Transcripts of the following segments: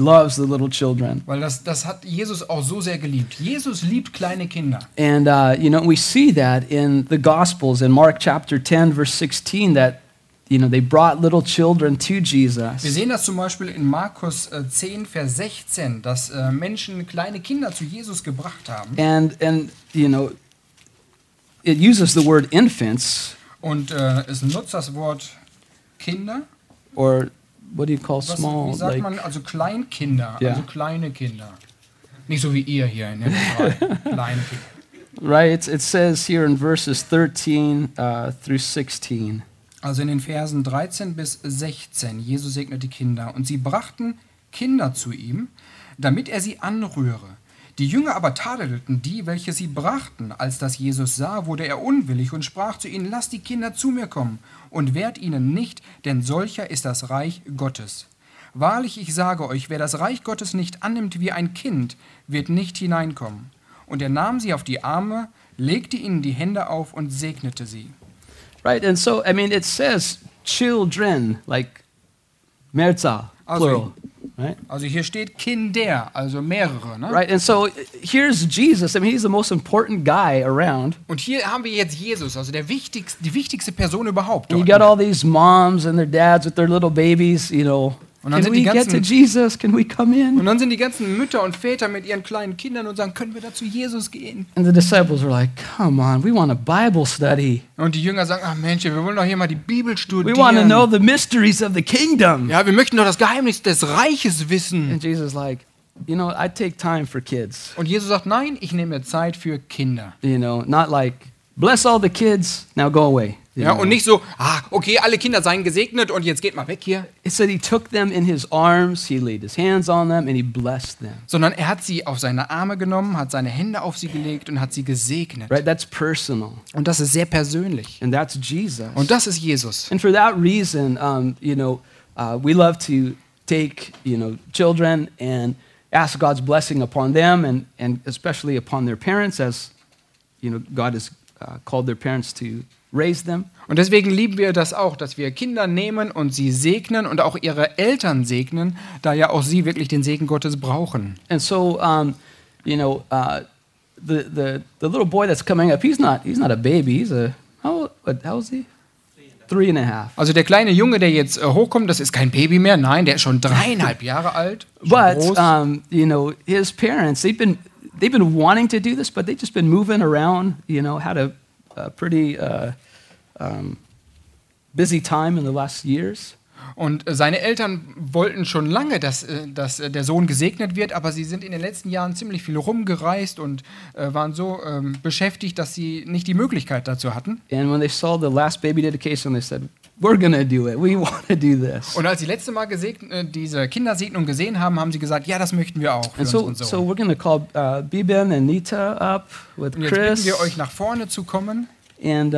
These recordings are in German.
loves the little children. Weil das hat Jesus auch so sehr geliebt. Jesus liebt kleine Kinder. And, we see that in the Gospels, in Mark chapter 10, verse 16, that, they brought little children to Jesus. Wir sehen das zum Beispiel in Markus 10, Vers 16, dass Menschen kleine Kinder zu Jesus gebracht haben. And it uses the word infants. Und es nutzt das Wort Kinder. Or what do you call small? Wie sagt man? Also Kleinkinder, Yeah. also kleine Kinder. Nicht so wie ihr hier in dem Bereich. Kleine Kinder. Right, it says here in verses 13 through 16. Also in den Versen 13 bis 16, Jesus segnet die Kinder. Und sie brachten Kinder zu ihm, damit er sie anrühre. Die Jünger aber tadelten die, welche sie brachten. Als das Jesus sah, wurde er unwillig und sprach zu ihnen, lasst die Kinder zu mir kommen und wehrt ihnen nicht, denn solcher ist das Reich Gottes. Wahrlich, ich sage euch, wer das Reich Gottes nicht annimmt wie ein Kind, wird nicht hineinkommen. Und er nahm sie auf die Arme, legte ihnen die Hände auf und segnete sie. Right, and so, it says children, like Mehrzahl, plural, right? Also hier steht Kinder, also mehrere. Ne? Right, and so here's Jesus. He's the most important guy around. Und hier haben wir jetzt Jesus, also die wichtigste Person überhaupt. And you Dort. got all these moms and their dads with their little babies, Und dann Can sind die we get to ganzen- Jesus? Can we come in? Und dann sind die ganzen Mütter und Väter mit ihren kleinen Kindern und sagen, können wir da zu Jesus gehen? And the disciples are like, come on, we want a Bible study. Und die Jünger sagen, ach Mensch, wir wollen doch hier mal die Bibel We want to know studieren. the mysteries of the kingdom. Ja, wir möchten doch das Geheimnis des Reiches wissen. And Jesus is like, I take time for kids. Und Jesus sagt, nein, ich nehme mir Zeit für Kinder. Not like, bless all the kids, now go away. Ja, und nicht so, okay, alle Kinder seien gesegnet und jetzt geht mal weg hier. It said he took them in his arms, he laid his hands on them, and he blessed them. Sondern er hat sie auf seine Arme genommen, hat seine Hände auf sie gelegt und hat sie gesegnet. Right? That's personal. Und das ist sehr persönlich. And that's Jesus. Und das ist Jesus. And for that reason, we love to take, children and ask God's blessing upon them and especially upon their parents as, God has called their parents to raise them. Und deswegen lieben wir das auch, dass wir Kinder nehmen und sie segnen und auch ihre Eltern segnen, da ja auch sie wirklich den Segen Gottes brauchen. And so, the little boy that's coming up, he's not a baby. He's how old is he? 3.5. Also der kleine Junge, der jetzt hochkommt, das ist kein Baby mehr, nein, der ist schon 3,5 Jahre alt. Schon But groß. his parents, they've been wanting to do this, but they've just been moving around. Had a pretty busy time in the last years. Und seine Eltern wollten schon lange, dass der Sohn gesegnet wird, aber sie sind in den letzten Jahren ziemlich viel rumgereist und waren so beschäftigt, dass sie nicht die Möglichkeit dazu hatten. And when they saw the last baby dedication, they said, "We're gonna do it. We want to do this." Und als sie letzte Mal diese Kindersegnung gesehen haben, haben sie gesagt, ja, das möchten wir auch für And so unseren Sohn. we're gonna call Biben and Nita up with Und jetzt bitten Chris. wir euch, nach vorne zu kommen. And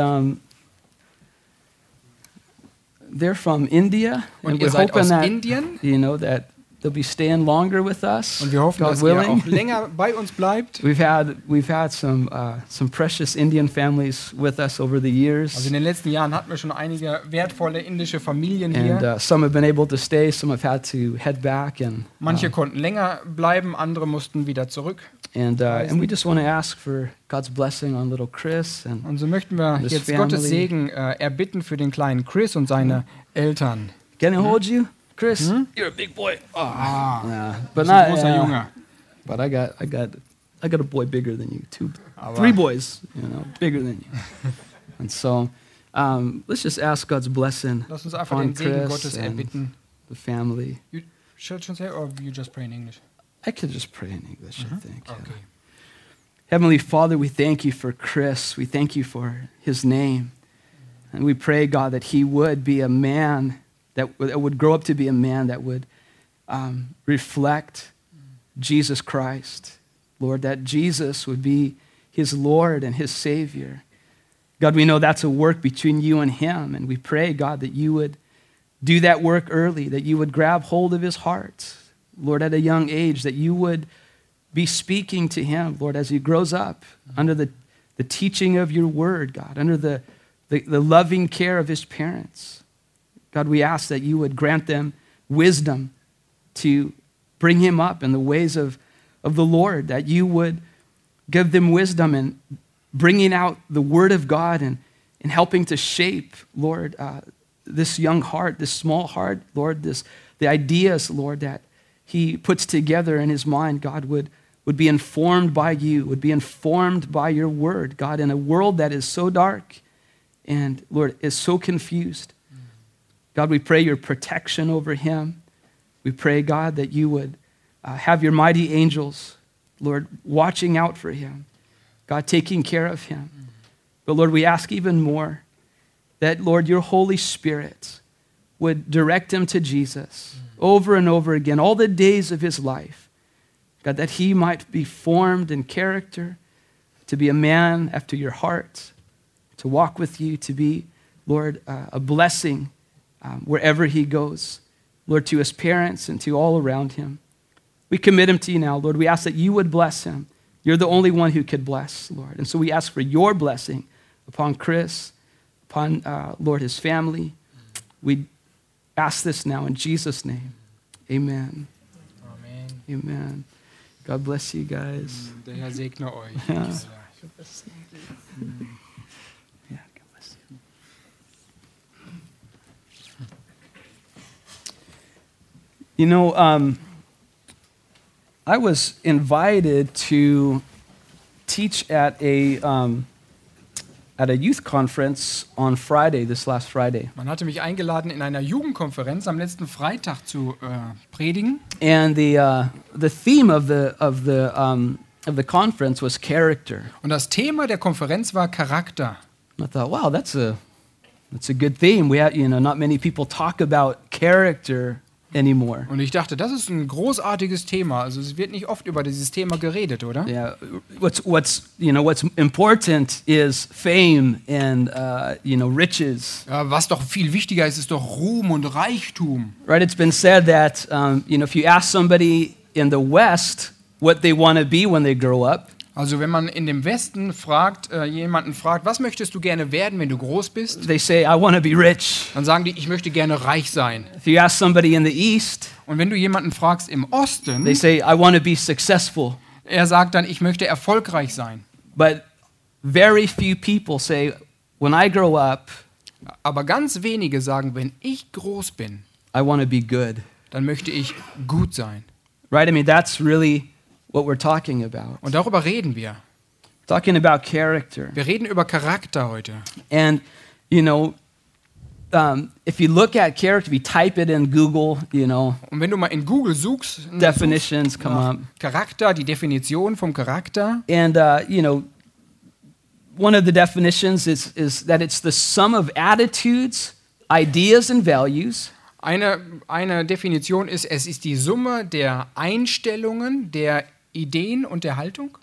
they're from India. Und And ihr we're seid hoping aus that, Indien. that they'll be staying longer with us. Und wir hoffen, God dass ihr willing. auch länger bei uns bleibt. We've had some precious Indian families with us over the years. Also in den letzten Jahren hatten wir schon einige wertvolle indische Familien And hier. some have been able to stay, some have had to head back, and Manche konnten länger bleiben, andere mussten wieder zurück. and we just want to ask for God's blessing on little Chris and Und so möchten wir This jetzt family. Gottes Segen erbitten für den kleinen Chris und seine Eltern. can I hold you, Chris? You're a big boy. Ah, Yeah, das but ist ein not. großer Junge. But I got a boy bigger than you. Aber- 3 boys, bigger than you. And so, let's just ask God's blessing Lass uns einfach on den Segen Chris Gottes and erbitten. the family. You should say, or you just pray in English? I could just pray in English, I think. yeah. Okay. Heavenly Father, we thank you for Chris. We thank you for his name. And we pray, God, that he would be a man that would grow up to be a man that would reflect Jesus Christ. Lord, that Jesus would be his Lord and his Savior. God, we know that's a work between you and him. And we pray, God, that you would do that work early, that you would grab hold of his heart. Lord, at a young age, that you would be speaking to him, Lord, as he grows up under the teaching of your word, God, under the loving care of his parents. God, we ask that you would grant them wisdom to bring him up in the ways of the Lord, that you would give them wisdom in bringing out the word of God and helping to shape, Lord, this young heart, this small heart, Lord, the ideas, Lord, that he puts together in his mind, God, would be informed by you, would be informed by your word, God, in a world that is so dark and, Lord, is so confused. God, we pray your protection over him. We pray, God, that you would have your mighty angels, Lord, watching out for him, God, taking care of him. But, Lord, we ask even more that, Lord, your Holy Spirit would direct him to Jesus over and over again, all the days of his life. God, that he might be formed in character, to be a man after your heart, to walk with you, to be, Lord, a blessing wherever he goes, Lord, to his parents and to all around him. We commit him to you now, Lord. We ask that you would bless him. You're the only one who could bless, Lord. And so we ask for your blessing upon Chris, upon, Lord, his family. We ask this now in Jesus' name. Amen. Amen. Amen. God bless you guys. Der Herr segne euch. Ja. Ja. Yeah, God bless you. You know, I was invited to teach at a youth conference on Friday, this last Friday. Man hatte mich eingeladen, in einer Jugendkonferenz am letzten Freitag zu predigen. And the theme of the conference was character. Und das Thema der Konferenz war Charakter. And I thought, wow, that's a good theme. We have, not many people talk about character anymore. Und ich dachte, das ist ein großartiges Thema. Also es wird nicht oft über dieses Thema geredet, oder? Yeah, what's important is fame and riches. Ja, was doch viel wichtiger ist, ist doch Ruhm und Reichtum. Right? It's been said that if you ask somebody in the West what they want to be when they grow up, Also wenn man in dem Westen jemanden fragt, was möchtest du gerne werden, wenn du groß bist? they say, I want to be rich. Dann sagen die, ich möchte gerne reich sein. If you ask somebody in the East, Und wenn du jemanden fragst im Osten, they say, I want to be successful. er sagt dann, ich möchte erfolgreich sein. But very few people say, when I grow up, Aber ganz wenige sagen, wenn ich groß bin, I want to be good. dann möchte ich gut sein. Right? I mean, that's really what we're talking about. Und darüber reden wir. Talking about character. Wir reden über Charakter heute. And, if you look at character, if you type it in Google, Und wenn du mal in Google suchst, definitions come nach up. Charakter, die Definition vom Charakter, And, one of the definitions is that it's the sum of attitudes, ideas, and values eine Definition ist, es ist die Summe der Einstellungen, der Ideen und der Haltung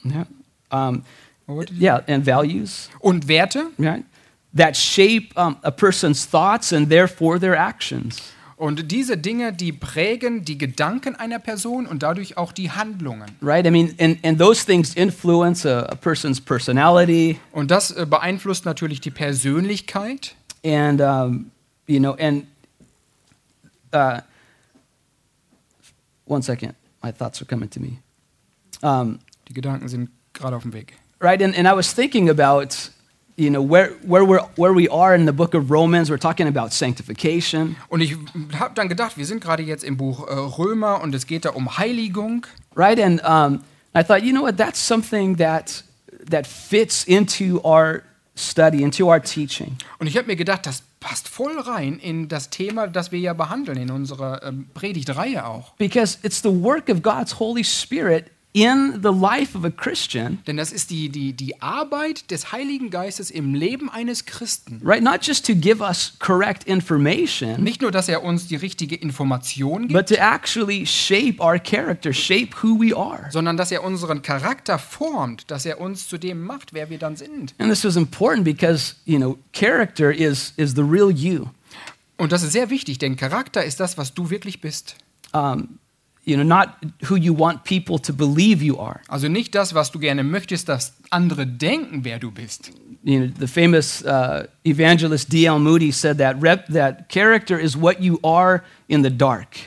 and values, und Werte right? That shape a person's thoughts and therefore their actions. und diese Dinge, die prägen die Gedanken einer Person und dadurch auch die Handlungen. Right? I mean, and those things influence a person's personality. Und das beeinflusst natürlich die Persönlichkeit. And, one second, my thoughts are coming to me. Die Gedanken sind gerade auf dem Weg. Right, and I was thinking about, where we are in the book of Romans. We're talking about sanctification. Und ich habe dann gedacht, wir sind gerade jetzt im Buch Römer und es geht da um Heiligung. Right, and I thought, that's something that fits into our study, into our teaching. Und ich habe mir gedacht, das passt voll rein in das Thema, das wir ja behandeln in unserer Predigtreihe auch. Because it's the work of God's Holy Spirit in the life of a Christian. Denn das ist die Arbeit des Heiligen Geistes im Leben eines Christen. Right, not just to give us correct information, Nicht nur, dass er uns die richtige Information gibt, but to actually shape our character, shape who we are. sondern dass er unseren Charakter formt, dass er uns zu dem macht, wer wir dann sind. And this is important because, character is the real you. Und das ist sehr wichtig, denn Charakter ist das, was du wirklich bist. Not who you want people to believe you are. Also nicht das, was du gerne möchtest, dass andere denken, wer du bist. The famous evangelist D.L. Moody said that character is what you are in the dark.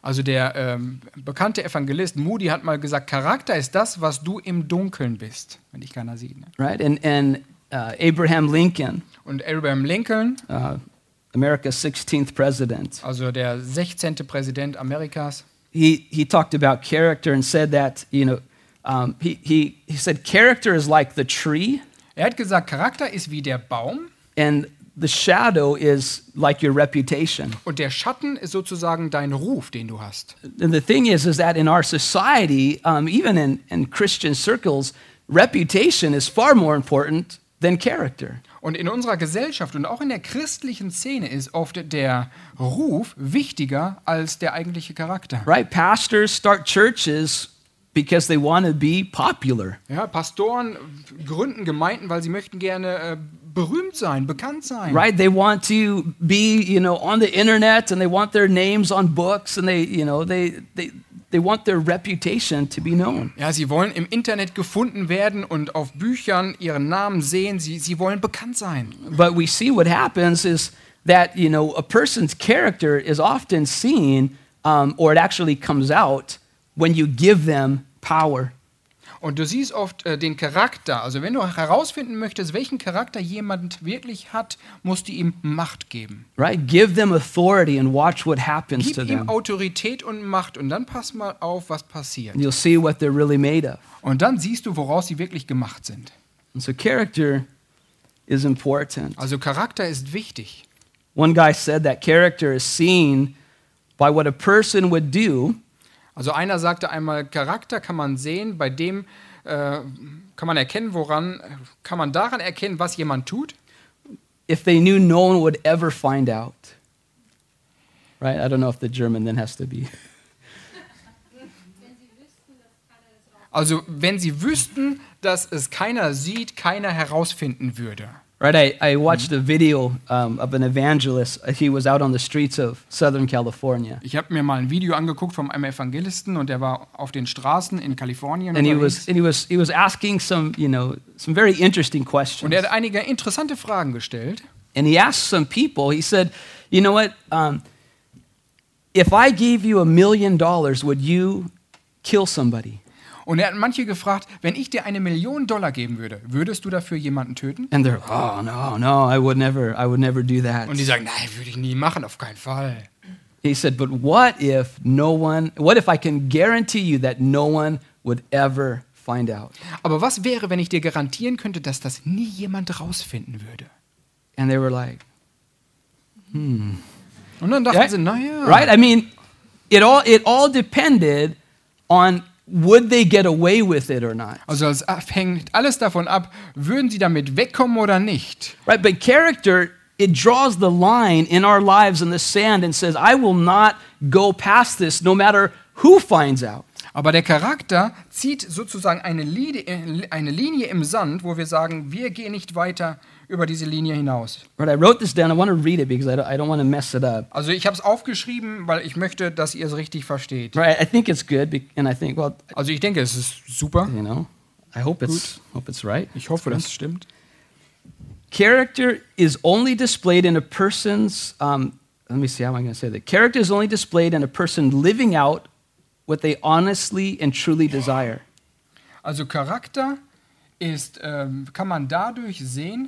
Also der bekannte Evangelist Moody hat mal gesagt, Charakter ist das, was du im Dunkeln bist, wenn dich keiner sieht. Ne? right? And Abraham Lincoln, Und Abraham Lincoln, America's 16th president, also der 16. Präsident Amerikas, he talked about character and said that, he said character is like the tree er hat gesagt, Charakter ist wie der Baum and the shadow is like your reputation. und der Schatten ist sozusagen dein Ruf, den du hast. And the thing is that in our society, even in Christian circles, reputation is far more important than character. Und in unserer Gesellschaft und auch in der christlichen Szene ist oft der Ruf wichtiger als der eigentliche Charakter. Right? Pastors start churches because they want to be popular. Ja, Pastoren gründen Gemeinden, weil sie möchten gerne berühmt sein, bekannt sein. Right? They want to be, on the internet and they want their names on books and they want their reputation to be known. Ja, sie wollen im Internet gefunden werden und auf Büchern ihren Namen sehen. Sie wollen bekannt sein. But we see what happens is that, a person's character is often seen or it actually comes out when you give them power. Und du siehst oft den Charakter. Also wenn du herausfinden möchtest, welchen Charakter jemand wirklich hat, musst du ihm Macht geben. Right? Give them authority and watch what happens Gib to ihm them. Autorität und Macht und dann pass mal auf, was passiert. And you'll see what they're really made of. Und dann siehst du, woraus sie wirklich gemacht sind. And so character is important. Also Charakter ist wichtig. One guy said that character is seen by what a person would do Also einer sagte einmal, Charakter kann man sehen, bei dem kann man erkennen, kann man daran erkennen, was jemand tut? if they knew no one would ever find out. Right? I don't know if the German then has to be. Also wenn sie wüssten, dass es keiner sieht, keiner herausfinden würde. Right? I watched a video of an evangelist. He was out on the streets of Southern California. Ich habe mir mal ein Video angeguckt von einem Evangelisten und der war auf den Straßen in Kalifornien And he unterwegs. was asking some very interesting Und questions. er hat einige interessante Fragen gestellt. And he asked some people, he said, you know what, if I gave you $1 million, would you kill somebody? Und er hat manche gefragt, wenn ich dir $1 Million geben würde, würdest du dafür jemanden töten? And they're, oh, no, I would never do that. Und die sagen, nein, würde ich nie machen, auf keinen Fall. He said, but what if I can guarantee you that no one would ever find out? Aber was wäre, wenn ich dir garantieren könnte, dass das nie jemand rausfinden würde? And they were like, Und dann dachten sie, naja. right? I mean, it all depended on would they get away with it or not. Also es hängt alles davon ab, würden sie damit wegkommen oder nicht. Right? But character, it draws the line in our lives in the sand and says, I will not go past this no matter who finds out. Aber der Charakter zieht sozusagen eine Linie im Sand, wo wir sagen, wir gehen nicht weiter über diese Linie hinaus. Right? I wrote this down. I want to read it because I don't want to mess it up. Also ich habe es aufgeschrieben, weil ich möchte, dass ihr es richtig versteht. Right? I think it's good, and I think, well, Also ich denke, es ist super. I hope it's right. Ich hoffe, das stimmt. Character is only displayed in a person's. Let me see how am I going to say that. Character is only displayed in a person living out what they honestly and truly desire. Also Charakter ist, kann man dadurch sehen,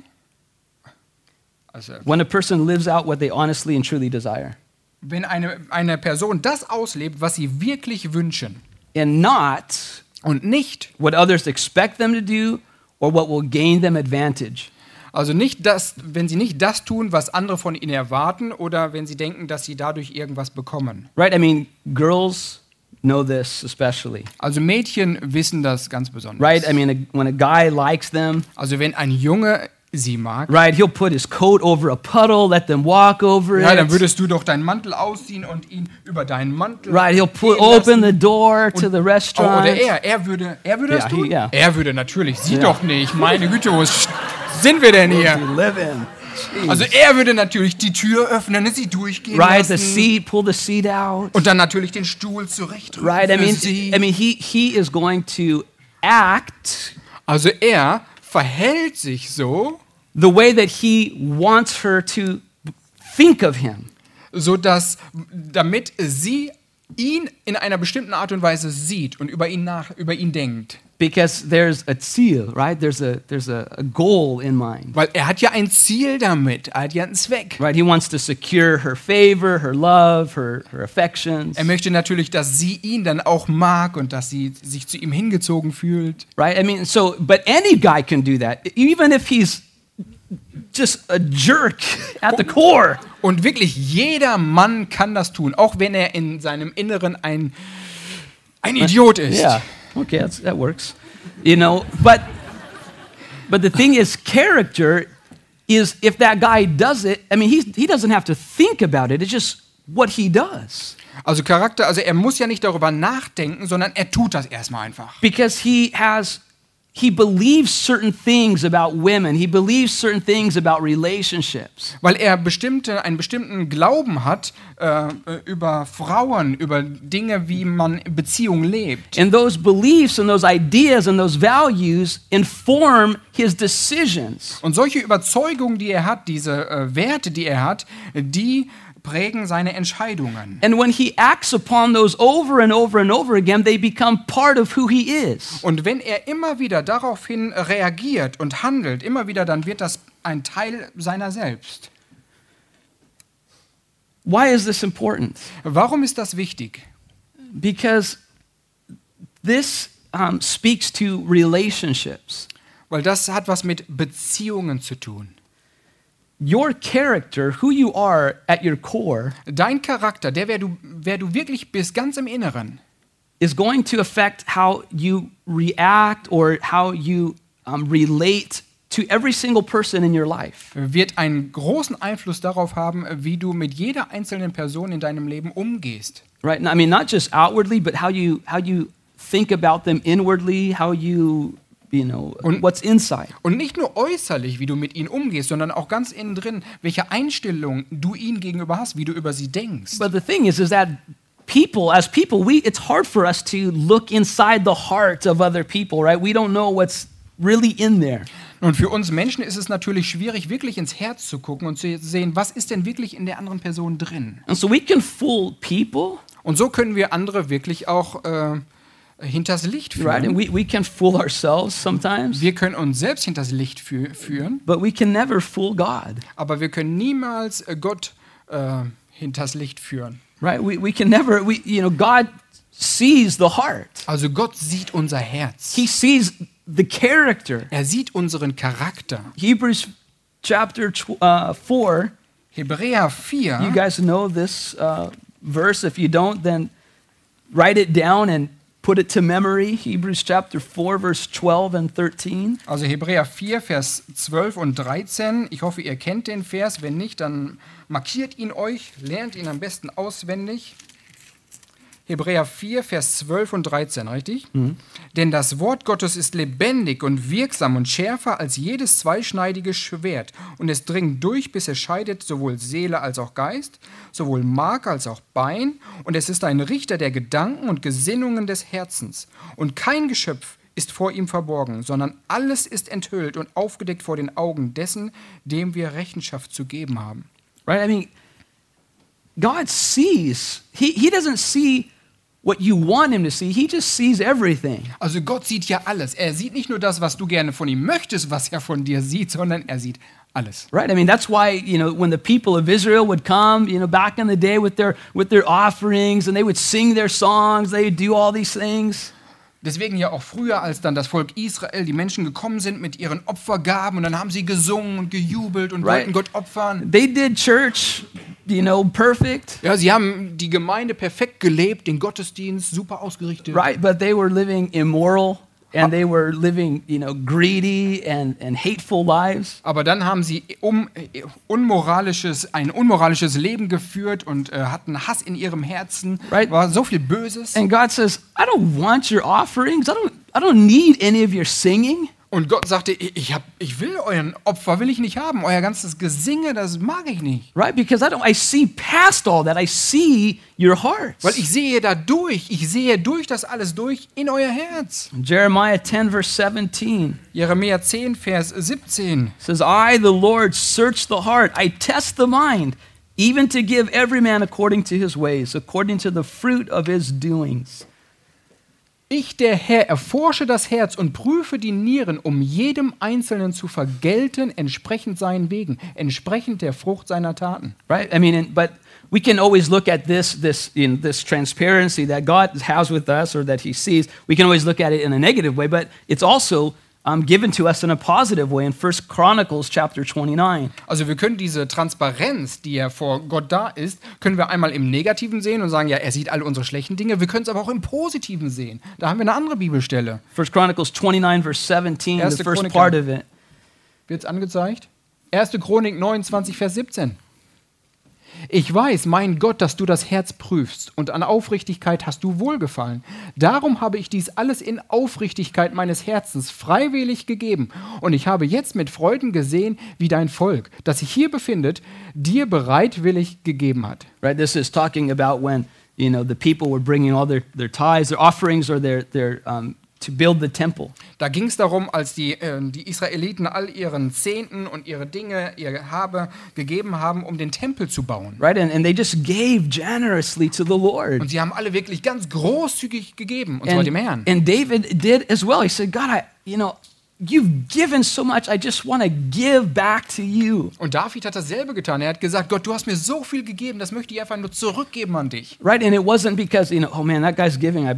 also When a person lives out what they honestly and truly desire, wenn eine Person das auslebt, was sie wirklich wünschen and not und nicht, what others expect them to do or what will gain them advantage. also nicht das, wenn sie nicht das tun, was andere von ihnen erwarten oder wenn sie denken, dass sie dadurch irgendwas bekommen. Right? I mean, girls know this especially. Also Mädchen wissen das ganz besonders. Right? I mean, when a guy likes them, Also wenn ein Junge sie mag, right, he'll put his coat over a puddle, let them walk over ja, dann it. würdest du doch deinen Mantel ausziehen und ihn über deinen Mantel Right, he'll gehen open lassen. the door to Und- the Oh, restaurant. oder er würde das Ja, tun? ja. Er würde natürlich, sie Ja. doch nicht. Meine Güte, wo sind wir denn We hier? live in. Jeez. Also er würde natürlich die Tür öffnen, sie durchgehen Right, the lassen seat, pull the seat out. und dann natürlich den Stuhl zurechtrücken Right, für sie. he is going to act Also er verhält sich so, the way that he wants her to think of him. so dass damit sie ihn in einer bestimmten Art und Weise sieht und über ihn denkt. Because there's a Ziel, right? There's a goal in mind. Weil er hat ja ein Ziel damit, er hat ja einen Zweck. Right? He wants to secure her favor, her love, her affections. Er möchte natürlich, dass sie ihn dann auch mag und dass sie sich zu ihm hingezogen fühlt. Right? I mean, so, but any guy can do that, even if he's just a jerk at the core. Und wirklich jeder Mann kann das tun, auch wenn er in seinem Inneren ein Idiot ist. Yeah. Okay, that works. You know, but the thing is, character is, if that guy does it, I mean, he doesn't have to think about it. It's just what he does. Also Charakter, also er muss ja nicht darüber nachdenken, sondern er tut das erstmal einfach. Because he believes certain things about women. He believes certain things about relationships. Weil er einen bestimmten Glauben hat über Frauen, über Dinge, wie man Beziehungen lebt. And those beliefs and those ideas and those values inform his decisions. Und solche Überzeugungen, die er hat, diese Werte, die er hat, die prägen seine Entscheidungen. And when he acts upon those over and over and over again, they become part of who he is. Und wenn er immer wieder daraufhin reagiert und handelt, immer wieder, dann wird das ein Teil seiner selbst. Why is this important? Warum ist das wichtig? Because this speaks to relationships. Weil das hat was mit Beziehungen zu tun. Your character, who you are at your core, Dein Charakter, wer du wirklich bist, ganz im Inneren, is going to affect how you react or how you relate to every single person in your life. wird einen großen Einfluss darauf haben, wie du mit jeder einzelnen Person in deinem Leben umgehst. Right? I mean, not just outwardly, but how you think about them inwardly, how you know, what's inside. Und nicht nur äußerlich, wie du mit ihnen umgehst, sondern auch ganz innen drin, welche Einstellung du ihnen gegenüber hast, wie du über sie denkst. But the thing is that as people, it's hard for us to look inside the heart of other people, right? We don't know what's really in there. Und für uns Menschen ist es natürlich schwierig, wirklich ins Herz zu gucken und zu sehen, was ist denn wirklich in der anderen Person drin. And so we can fool people. Und so können wir andere wirklich auch hinters Licht führen. Right, and we can fool ourselves sometimes, Wir können uns selbst hinters Licht führen, but we can never fool God. aber wir können niemals Gott hinters Licht führen. Right? We can never, God sees the heart. Also Gott sieht unser Herz. He sees the character. Er sieht unseren Charakter. Hebrews chapter 4, Hebräer 4. you guys know this verse. If you don't, then write it down and put it to memory. Hebrews chapter 4, verse 12 and 13. Also Hebräer 4, Vers 12 und 13. Ich hoffe, ihr kennt den Vers. Wenn nicht, dann markiert ihn euch, lernt ihn am besten auswendig. Hebräer 4, Vers 12 und 13, richtig? Denn das Wort Gottes ist lebendig und wirksam und schärfer als jedes zweischneidige Schwert. Und es dringt durch, bis es scheidet sowohl Seele als auch Geist, sowohl Mark als auch Bein. Und es ist ein Richter der Gedanken und Gesinnungen des Herzens. Und kein Geschöpf ist vor ihm verborgen, sondern alles ist enthüllt und aufgedeckt vor den Augen dessen, dem wir Rechenschaft zu geben haben. Right? I mean, God sees. He doesn't see what you want him to see. He just sees everything. Also Gott sieht ja alles. Er sieht nicht nur das, was du gerne von ihm möchtest, was er von dir sieht, sondern er sieht alles. Right? I mean, that's why, when the people of Israel would come, back in the day with their offerings, and they would sing their songs, they would do all these things. Deswegen ja auch früher, als dann das Volk Israel, die Menschen gekommen sind mit ihren Opfergaben und dann haben sie gesungen und gejubelt und wollten Gott opfern. They did church, perfect. Ja, sie haben die Gemeinde perfekt gelebt, den Gottesdienst super ausgerichtet. Right, but they were living immoral and they were living, greedy and hateful lives. Aber dann haben sie ein unmoralisches Leben geführt und hatten Hass in ihrem Herzen. Right. War so viel Böses. And God says, I don't want your offerings. I don't need any of your singing. Und Gott sagte, ich will euren Opfer, will ich nicht haben. Euer ganzes Gesinge, das mag ich nicht. Right, because I see past all that. I see your hearts. Weil ich sehe durch das alles durch in euer Herz. Jeremiah 10, verse 17. Jeremia 10, Vers 17. Says, I, the Lord, search the heart. I test the mind even to give every man according to his ways, according to the fruit of his doings. Ich, der Herr, erforsche das Herz und prüfe die Nieren, um jedem Einzelnen zu vergelten, entsprechend seinen Wegen, entsprechend der Frucht seiner Taten. Right? I mean, but we can always look at this transparency that God has with us or that he sees. We can always look at it in a negative way, but it's also given to us in a positive way in 1 Chronicles chapter 29. Also wir können diese Transparenz, die ja vor Gott da ist, können wir einmal im Negativen sehen und sagen, ja, er sieht alle unsere schlechten Dinge. Wir können es aber auch im Positiven sehen. Da haben wir eine andere Bibelstelle. 1 Chronicles 29, verse 17, Erste the first Chroniker. part of it. Wird es angezeigt? 1. Chronik 29, Vers 17. Ich weiß, mein Gott, dass du das Herz prüfst und an Aufrichtigkeit hast du Wohlgefallen. Darum habe ich dies alles in Aufrichtigkeit meines Herzens freiwillig gegeben. Und ich habe jetzt mit Freuden gesehen, wie dein Volk, das sich hier befindet, dir bereitwillig gegeben hat. Right? This is talking about when, the people were bringing all their tithes, their offerings, or their to build the temple. Da ging es darum, als die Israeliten all ihren Zehnten und ihre Dinge, ihr Habe gegeben haben, um den Tempel zu bauen. Right? And they just gave generously to the Lord. Und sie haben alle wirklich ganz großzügig gegeben, und zwar dem Herrn. And David did as well. He said, God, you've given so much, I just want to give back to you. Und David hat dasselbe getan. Er hat gesagt, Gott, du hast mir so viel gegeben, das möchte ich einfach nur zurückgeben an dich. Right? And it wasn't because, oh man, that guy's giving, I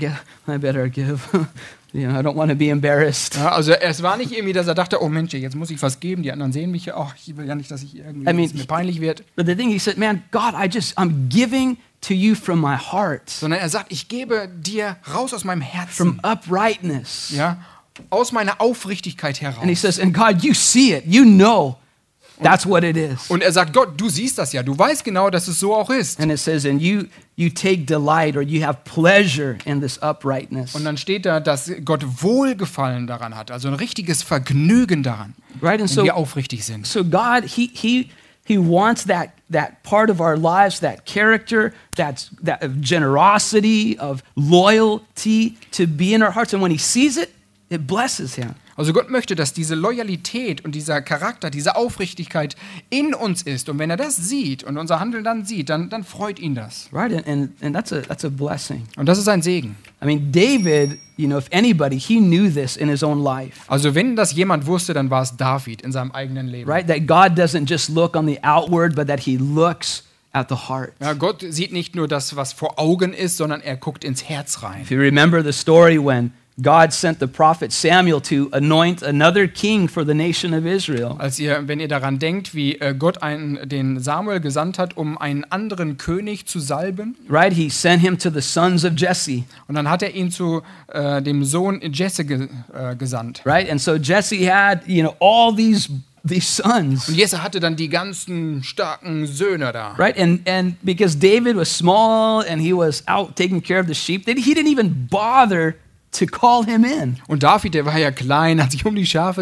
better give. I don't want to be embarrassed. Ja, also es war nicht irgendwie, dass er dachte, oh Mensch, jetzt muss ich was geben, die anderen sehen mich ja, ich will ja nicht, dass ich irgendwie, dass es mir peinlich wird. But the thing, he said, man, God, I'm giving to you from my heart. Sondern er sagt, ich gebe dir raus aus meinem Herzen. From uprightness. Ja, aus meiner Aufrichtigkeit heraus. And he says, and God, you see it, you know that's what it is. Und er sagt, Gott, du siehst das ja, du weißt genau, dass es so auch ist. And it says, and you take delight or you have pleasure in this uprightness. Und dann steht da, dass Gott Wohlgefallen daran hat, also ein richtiges Vergnügen daran, right? And wenn wir aufrichtig sind. So God, he wants that part of our lives, that character, that of generosity, of loyalty to be in our hearts. And when he sees it, it blesses him. Also Gott möchte, dass diese Loyalität und dieser Charakter, diese Aufrichtigkeit in uns ist. Und wenn er das sieht und unser Handeln dann sieht, dann freut ihn das. Right, and that's a blessing. Und das ist ein Segen. I mean, David, if anybody, he knew this in his own life. Also wenn das jemand wusste, dann war es David in seinem eigenen Leben. Right, that God doesn't just look on the outward, but that he looks at the heart. Ja, Gott sieht nicht nur das, was vor Augen ist, sondern er guckt ins Herz rein. If you remember the story when God sent the prophet Samuel to anoint another king for the nation of Israel. Wenn ihr daran denkt, wie Gott den Samuel gesandt hat, um einen anderen König zu salben. Right, he sent him to the sons of Jesse. Und dann hat er ihn zu dem Sohn Jesse gesandt. Right, and so Jesse had, all these sons. Und Jesse hatte dann die ganzen starken Söhne da. Right, and because David was small and he was out taking care of the sheep, he didn't even bother to call him in. Und David, der war ja klein, hat sich um die Schafe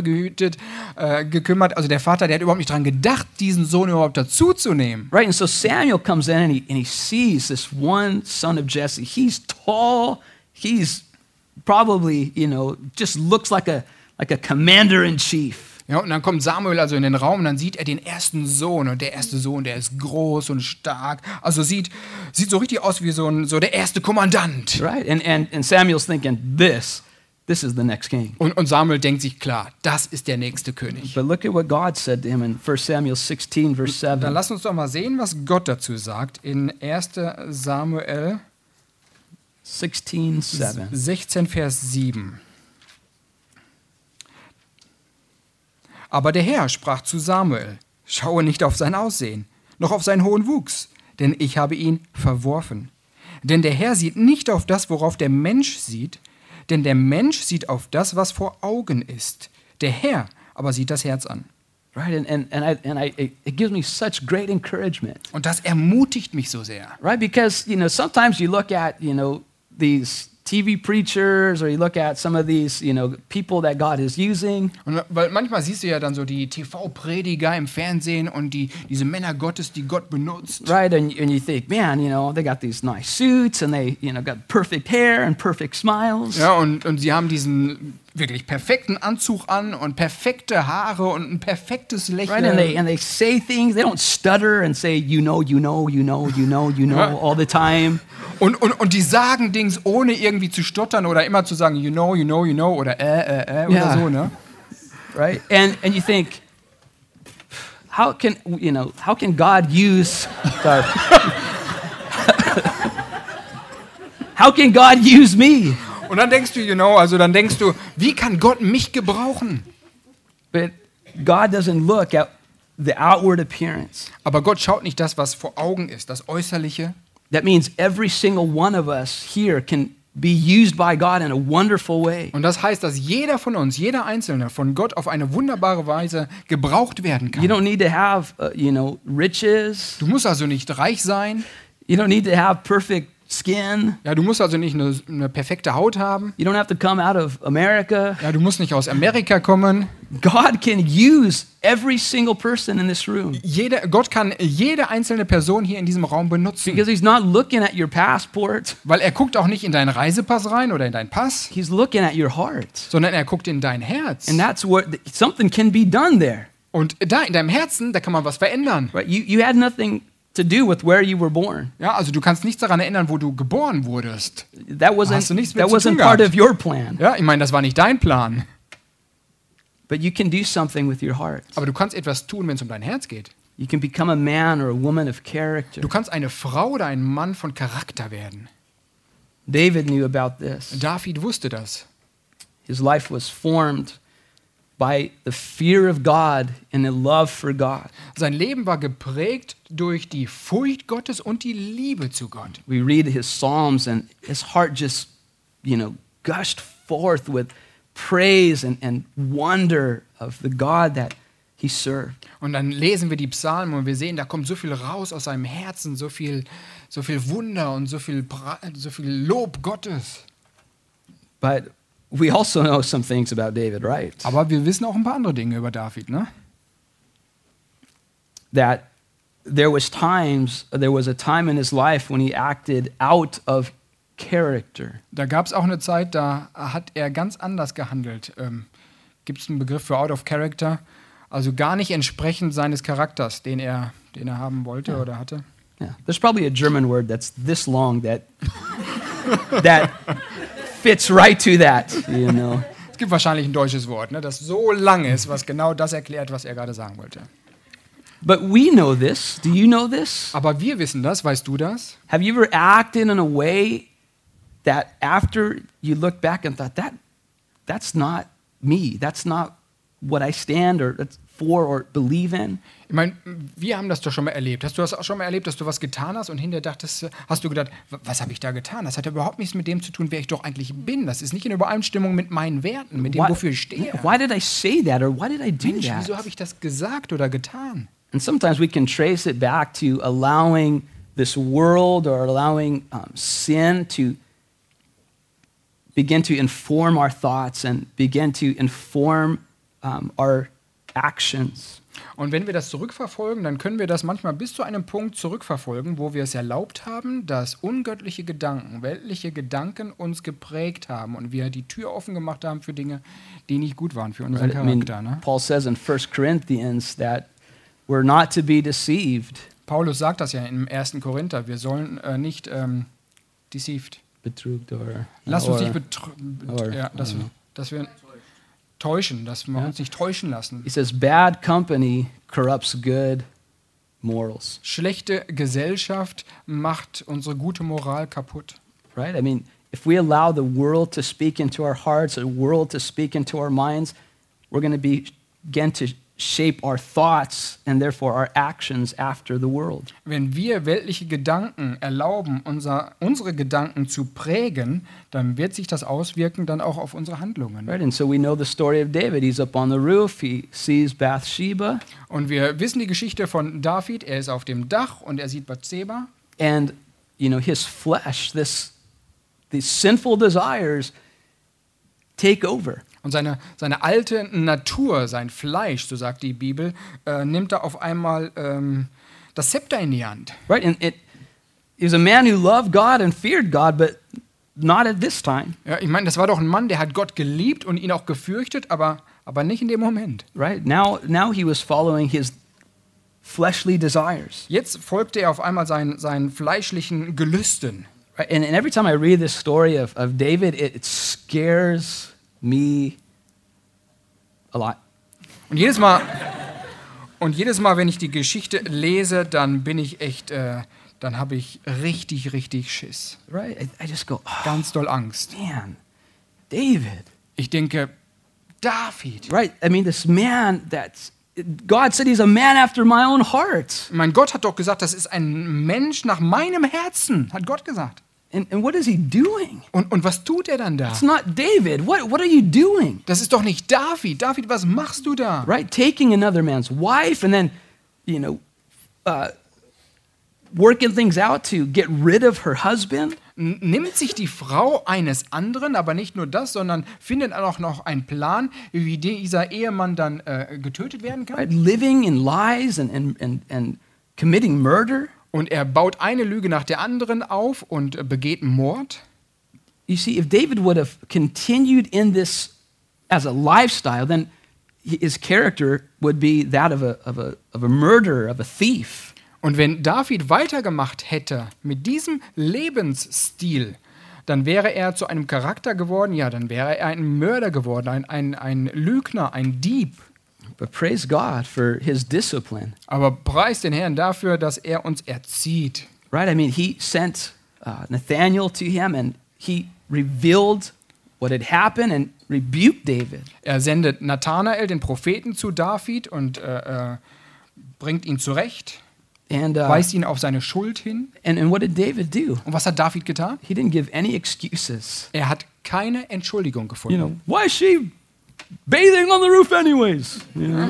gekümmert. Also der Vater, der hat überhaupt nicht dran gedacht, diesen Sohn überhaupt dazu zu nehmen. Right, and so Samuel comes in and he sees this one son of Jesse. He's tall. He's probably, just looks like a commander in chief. Ja, und dann kommt Samuel also in den Raum und dann sieht er den ersten Sohn. Und der erste Sohn, der ist groß und stark. Also sieht so richtig aus wie so der erste Kommandant. Right, and Samuel's thinking, this is the next king. Und Samuel denkt sich, klar, das ist der nächste König. But look at what God said to him in 1 Samuel 16, verse 7. Dann lass uns doch mal sehen, was Gott dazu sagt in 1. Samuel 16, 7. 16, Vers 7. Aber der Herr sprach zu Samuel, schaue nicht auf sein Aussehen, noch auf seinen hohen Wuchs, denn ich habe ihn verworfen. Denn der Herr sieht nicht auf das, worauf der Mensch sieht, denn der Mensch sieht auf das, was vor Augen ist. Der Herr aber sieht das Herz an. Right, it gives me such great encouragement. Und das ermutigt mich so sehr. Right, because, sometimes you look at, these TV preachers or you look at some of these, people that God is using. Und weil manchmal siehst du ja dann so die TV-Prediger im Fernsehen und diese Männer Gottes, die Gott benutzt. Right, and you think, man, they got these nice suits and they, got perfect hair and perfect smiles. Ja, und sie haben diesen wirklich perfekten Anzug an und perfekte Haare und ein perfektes right? Lächeln. And they say things. They don't stutter and say, you know, all the time. Und die sagen Dings, ohne irgendwie zu stottern oder immer zu sagen, you know, oder oder Ja. so, ne? Right? And you think, how can God use sorry. How can God use me? Und dann denkst du, wie kann Gott mich gebrauchen? But God doesn't look at the outward appearance. Aber Gott schaut nicht das, was vor Augen ist, das Äußerliche. That means every single one of us here can be used by God in a wonderful way. Und das heißt, dass jeder von uns, jeder Einzelne von Gott auf eine wunderbare Weise gebraucht werden You kann. don't need to have, riches. Du musst also nicht reich sein. You don't need to have perfect skin. Ja, du musst also nicht eine perfekte Haut haben. You don't have to come out of America. Ja, du musst nicht aus Amerika kommen. God can use every single person in this room Gott kann jede einzelne Person hier in diesem Raum benutzen. because He's not looking at your passport. Weil er guckt auch nicht in deinen Reisepass rein oder in deinen Pass, He's looking at your heart. sondern er guckt in dein Herz. And that's what something can be done there. Und da in deinem Herzen, da kann man was verändern. Right? You had nothing to do with where you were born. Ja, also du kannst nichts daran erinnern, wo du geboren wurdest. That Hast du nichts mit wasn't zu tun part gehabt. of your plan. Ja, ich meine, das war nicht dein Plan. But you can do something with your heart. Aber du kannst etwas tun, wenn es um dein Herz geht. You can become a man or a woman of character. Du kannst eine Frau oder ein Mann von Charakter werden. David knew about this. David wusste das. His life was formed by the fear of God and a love for God. Sein Leben war geprägt durch die Furcht Gottes und die Liebe zu Gott. We read his Psalms and his heart just, gushed forth with praise and wonder of the God that he served. Und dann lesen wir die Psalmen und wir sehen, da kommt so viel raus aus seinem Herzen, so viel Wunder und so viel Lob Gottes. But we also know some things about David, right? Aber wir wissen auch ein paar andere Dinge über David, ne? That there was a time in his life when he acted out of character. Da gab es auch eine Zeit, da hat er ganz anders gehandelt. Gibt es einen Begriff für out of character? Also gar nicht entsprechend seines Charakters, den er haben wollte oder hatte. Yeah. There's probably a German word that's this long that that fits right to that, Es gibt wahrscheinlich ein deutsches Wort, ne, das so lang ist, was genau das erklärt, was er gerade sagen wollte. But we know this. Do you know this? Aber wir wissen das, weißt du das? Have you ever acted in a way that after you look back and thought, that's not me. That's not what I stand for or believe in? Ich meine, wir haben das doch schon mal erlebt. Hast du das auch schon mal erlebt, dass du was getan hast und hinterher hast du gedacht, was habe ich da getan? Das hat ja überhaupt nichts mit dem zu tun, wer ich doch eigentlich bin. Das ist nicht in Übereinstimmung mit meinen Werten, mit dem, wofür ich stehe. Why did I say that or why did I do Mensch, that? wieso habe ich das gesagt oder getan? And sometimes we can trace it back to allowing this world or allowing sin to begin to inform our thoughts and begin to inform our actions. Und wenn wir das zurückverfolgen, dann können wir das manchmal bis zu einem Punkt zurückverfolgen, wo wir es erlaubt haben, dass ungöttliche Gedanken, weltliche Gedanken uns geprägt haben und wir die Tür offen gemacht haben für Dinge, die nicht gut waren für unseren Charakter. Ne? Paul says in 1 Corinthians that we're not to be deceived. Paulus sagt das ja im 1. Korinther, wir sollen nicht deceived. Betrügt oder Lass uns nicht dass wir täuschen, dass wir uns nicht täuschen lassen. He says bad company corrupts good morals. Schlechte Gesellschaft macht unsere gute Moral kaputt. Right? I mean, if we allow the world to speak into our hearts, the world to speak into our minds, we're going to begin to shape our thoughts and therefore our actions after the world. Wenn wir weltliche Gedanken erlauben, unsere Gedanken zu prägen, dann wird sich das auswirken dann auch auf unsere Handlungen. Right? And so we know the story of David. He's up on the roof, he sees Bathsheba. Und wir wissen die Geschichte von David, er ist auf dem Dach und er sieht Bathseba. And, his flesh, these sinful desires take over. Und seine alte Natur, sein Fleisch, so sagt die Bibel, nimmt da auf einmal das Zepter in die Hand. Right? And he was a man who loved God and feared God, but not at this time, Ja, ich meine, das war doch ein Mann, der hat Gott geliebt und ihn auch gefürchtet, aber nicht in dem Moment. right? Now he was following his fleshly desires. Jetzt folgte er auf einmal seinen fleischlichen Gelüsten. Right? And every time I read this story of David, it scares me a lot. Und jedes Mal, wenn ich die Geschichte lese, dann bin ich echt, dann habe ich richtig, richtig Schiss. Right? I just go, oh, Ganz doll Angst. man, David. Ich denke, David. Right? I mean, this man God said he's a man after my own heart. Mein Gott hat doch gesagt, das ist ein Mensch nach meinem Herzen, hat Gott gesagt. And what is he doing? Und was tut er dann da? It's not David. What are you doing? Das ist doch nicht David. David, was machst du da? Right? Taking another man's wife and then, working things out to get rid of her husband. Nimmt sich die Frau eines anderen, aber nicht nur das, sondern findet auch noch einen Plan, wie dieser Ehemann dann getötet werden kann. Right? Living in lies and committing murder. Und er baut eine Lüge nach der anderen auf und begeht Mord. You see, if David would have continued in this as a lifestyle, then his character would be that of a murderer, of a thief. Und wenn David weitergemacht hätte mit diesem Lebensstil, dann wäre er zu einem Charakter geworden, ja, dann wäre er ein Mörder geworden, ein Lügner, ein Dieb. But praise God for his discipline. Aber preis den Herrn dafür, dass er uns erzieht. Right? I mean, he sent Nathanael to him and he revealed what had happened and rebuked David. Er sendet Nathanael, den Propheten, zu David und bringt ihn zurecht, And, weist ihn auf seine Schuld hin. and what did David do? Und was hat David getan? He didn't give any excuses. Er hat keine Entschuldigung gefunden. Why is she bathing on the roof anyways?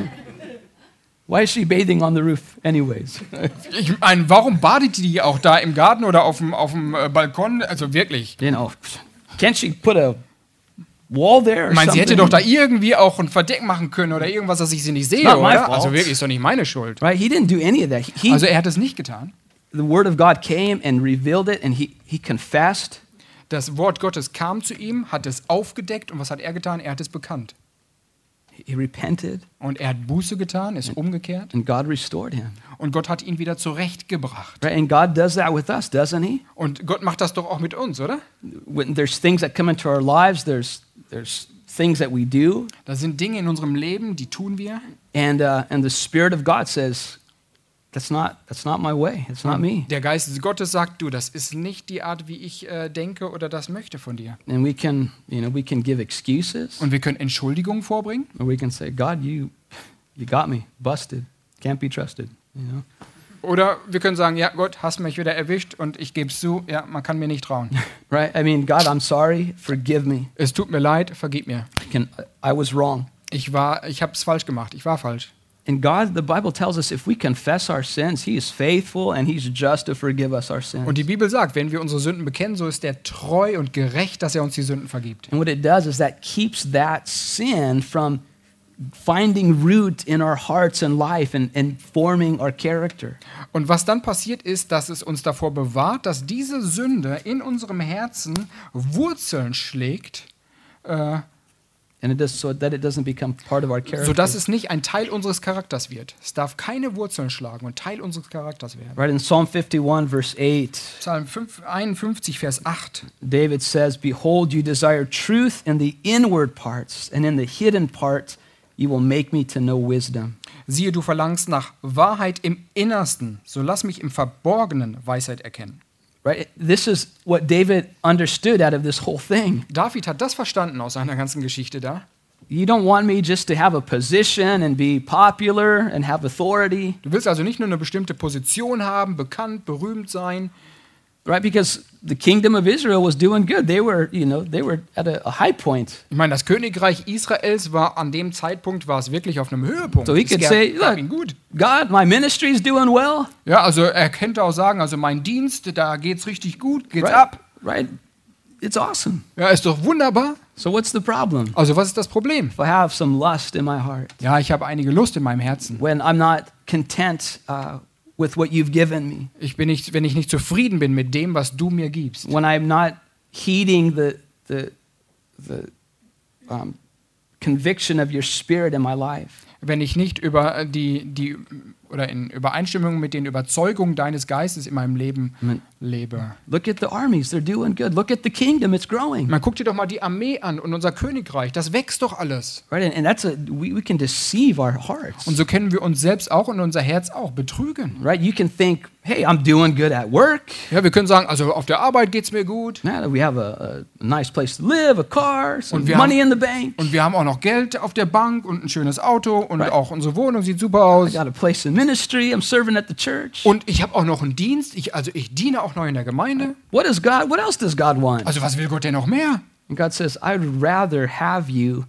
Why is she bathing on the roof anyways? Ich meine, warum badet die auch da im Garten oder auf dem Balkon? Also wirklich. Can't she put a wall there or Ich meine, sie hätte something? doch da irgendwie auch ein Verdeck machen können oder irgendwas, dass ich sie nicht sehe, Not my oder? fault. Also wirklich, ist doch nicht meine Schuld. Right? He didn't do any of that. Also er hat es nicht getan. The word of God came and revealed it, and he confessed. Das Wort Gottes kam zu ihm, hat es aufgedeckt und was hat er getan? Er hat es bekannt. He repented, Und er hat Buße getan, ist umgekehrt and God restored him. und Gott hat ihn wieder zurechtgebracht. Right? And God does that with us, doesn't he? Und Gott macht das doch auch mit uns, oder? When there's things that come into our lives, there's things that we do, Da sind Dinge in unserem Leben, die tun wir. and the Spirit of God says, that's not my way. It's not me. Der Geist Gottes sagt, du, das ist nicht die Art, wie ich denke oder das möchte von dir. And we can give excuses, Und wir können Entschuldigungen vorbringen. or we can say, God, you got me, busted, can't be trusted. Oder wir können sagen, ja Gott, hast mich wieder erwischt und ich gebe es zu, ja, man kann mir nicht trauen. Right? I mean, God, I'm sorry, forgive me. Es tut mir leid, vergib mir. I was wrong. Ich habe es falsch gemacht, ich war falsch. And God, the Bible tells us, if we confess our sins, He is faithful and He's just to forgive us our sins. Und die Bibel sagt, wenn wir unsere Sünden bekennen, so ist er treu und gerecht, dass er uns die Sünden vergibt. And what it does is that keeps that sin from finding root in our hearts and life and forming our character. Und was dann passiert ist, dass es uns davor bewahrt, dass diese Sünde in unserem Herzen Wurzeln schlägt, And it does so that it doesn't become part of our character. sodass es nicht ein Teil unseres Charakters wird. Es darf keine Wurzeln schlagen und Teil unseres Charakters werden. Right, in Psalm 51, verse 8, Psalm 51, Vers 8. David says, Behold, you desire truth in the inward parts, and in the hidden part you will make me to know wisdom. Siehe, du verlangst nach Wahrheit im Innersten, so lass mich im Verborgenen Weisheit erkennen. Right? This is what David understood out of this whole thing. David hat das verstanden aus seiner ganzen Geschichte da. You don't want me just to have a position and be popular and have authority, Du willst also nicht nur eine bestimmte Position haben, bekannt, berühmt sein, right? Because the kingdom of Israel was doing good. They were at a high point. Ich meine, das Königreich Israels war an dem Zeitpunkt war es wirklich auf einem Höhepunkt. So he Es could gab- say, gab look, ihn gut. God, my ministry is doing well. Ja, also er könnte auch sagen, also mein Dienst, da geht's richtig gut, geht's Right? ab. Right? It's awesome. Ja, ist doch wunderbar. So what's the problem? Also was ist das Problem? If I have some lust in my heart, Ja, ich habe einige Lust in meinem Herzen. when I'm not content with what you've given me, Wenn ich nicht zufrieden bin mit dem, was du mir gibst. when I'm not heeding the conviction of your spirit in my life. Wenn ich nicht über oder in Übereinstimmung mit den Überzeugungen deines Geistes in meinem Leben lebe. Look at the armies, they're doing good. Look at the kingdom, it's growing. Man guckt dir doch mal die Armee an und unser Königreich, das wächst doch alles. Right, and that's we can deceive our hearts. Und so können wir uns selbst auch und unser Herz auch betrügen. Right, you can think, hey, I'm doing good at work. Ja, wir können sagen, also auf der Arbeit geht's mir gut. Now we have a nice place to live, a car, some Und wir money haben- in the bank. Und wir haben auch noch Geld auf der Bank und ein schönes Auto und Right. auch unsere Wohnung sieht super aus. I got a place in ministry. I'm serving at the church. Und ich habe auch noch einen Dienst, ich diene auch noch in der Gemeinde. What else does God want? Also was will Gott denn noch mehr? And God says, I'd rather have you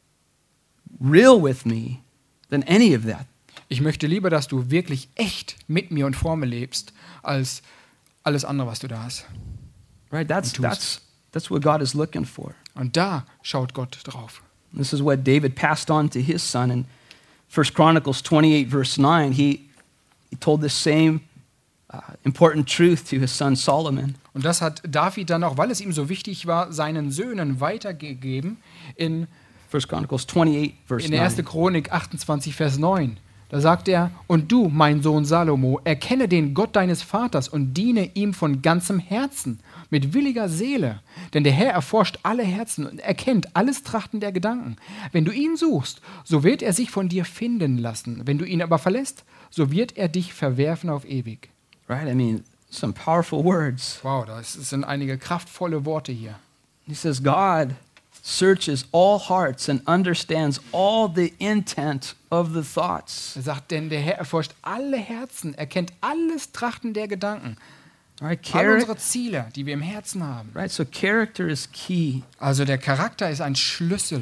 real with me than any of that. Ich möchte lieber, dass du wirklich echt mit mir und vor mir lebst, als alles andere, was du da hast. Right? That's tust. what God is looking for. Und da schaut Gott drauf. This is what David passed on to his son in 1 Chronicles 28, verse 9. He told this same important truth to his son Solomon. Und das hat David dann auch, weil es ihm so wichtig war, seinen Söhnen weitergegeben in 1 Chronicles 28, verse in 1. 9. Chronik 28, Vers 9. Da sagt er, und du, mein Sohn Salomo, erkenne den Gott deines Vaters und diene ihm von ganzem Herzen, mit williger Seele. Denn der Herr erforscht alle Herzen und erkennt alles Trachten der Gedanken. Wenn du ihn suchst, so wird er sich von dir finden lassen. Wenn du ihn aber verlässt, so wird er dich verwerfen auf ewig. Right? I mean, some powerful words. Wow, das sind einige kraftvolle Worte hier. He says, God searches all hearts and understands all the intent of the thoughts. Er sagt, denn der Herr erforscht alle Herzen, erkennt alles Trachten der Gedanken. Right? All unsere Ziele, die wir im Herzen haben. Right? So character is key. Also der Charakter ist ein Schlüssel.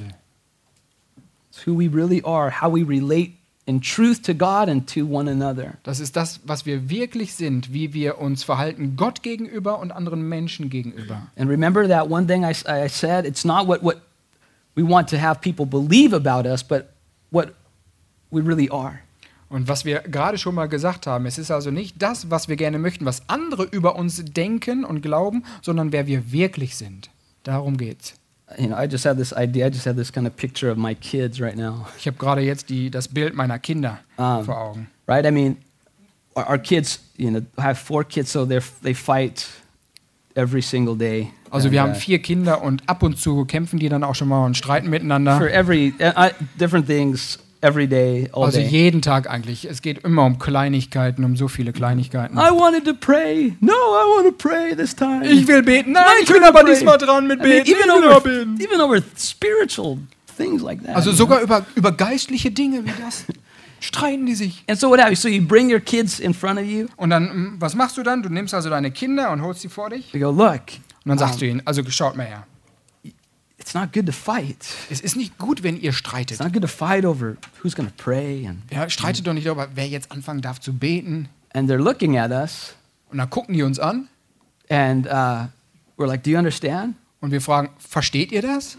It's who we really are, how we relate in truth to God and to one another. Das ist das, was wir wirklich sind, wie wir uns verhalten Gott gegenüber und anderen Menschen gegenüber. And remember that one thing I said, it's not what we want to have people believe about us, but what we really are. Und was wir gerade schon mal gesagt haben, es ist also nicht das, was wir gerne möchten, was andere über uns denken und glauben, sondern wer wir wirklich sind. Darum geht's. You know, I just had this idea, I just had this kind of picture of my kids right now. Ich habe gerade jetzt das Bild meiner Kinder vor Augen. Right? I mean, our kids, you know, I have 4 kids, so they fight every single day. Also And, wir haben 4 Kinder und ab und zu kämpfen die dann auch schon mal und streiten miteinander. for every different things every day, all Also day. jeden Tag eigentlich. Es geht immer um Kleinigkeiten, um so viele Kleinigkeiten. I wanted to pray. No, I want to pray this time. Ich will beten. Nein, ich I will wanna aber pray. diesmal dran mit I mean, beten. Ich will aber beten. even over spiritual things like that. Also sogar über geistliche Dinge wie das streiten die sich. And so what happens? So you bring your kids in front of you. Und dann, was machst du dann? Du nimmst also deine Kinder und holst sie vor dich. You go, look, Und dann sagst du ihnen, also schaut mal her. it's not good to fight. Es ist nicht gut, wenn ihr It's streitet. not good to fight over who's going to pray. Ja, streitet doch nicht darüber, wer jetzt anfangen darf zu beten. And they're looking at us, Und dann gucken die uns an and we're like, do you understand? und wir fragen, versteht ihr das?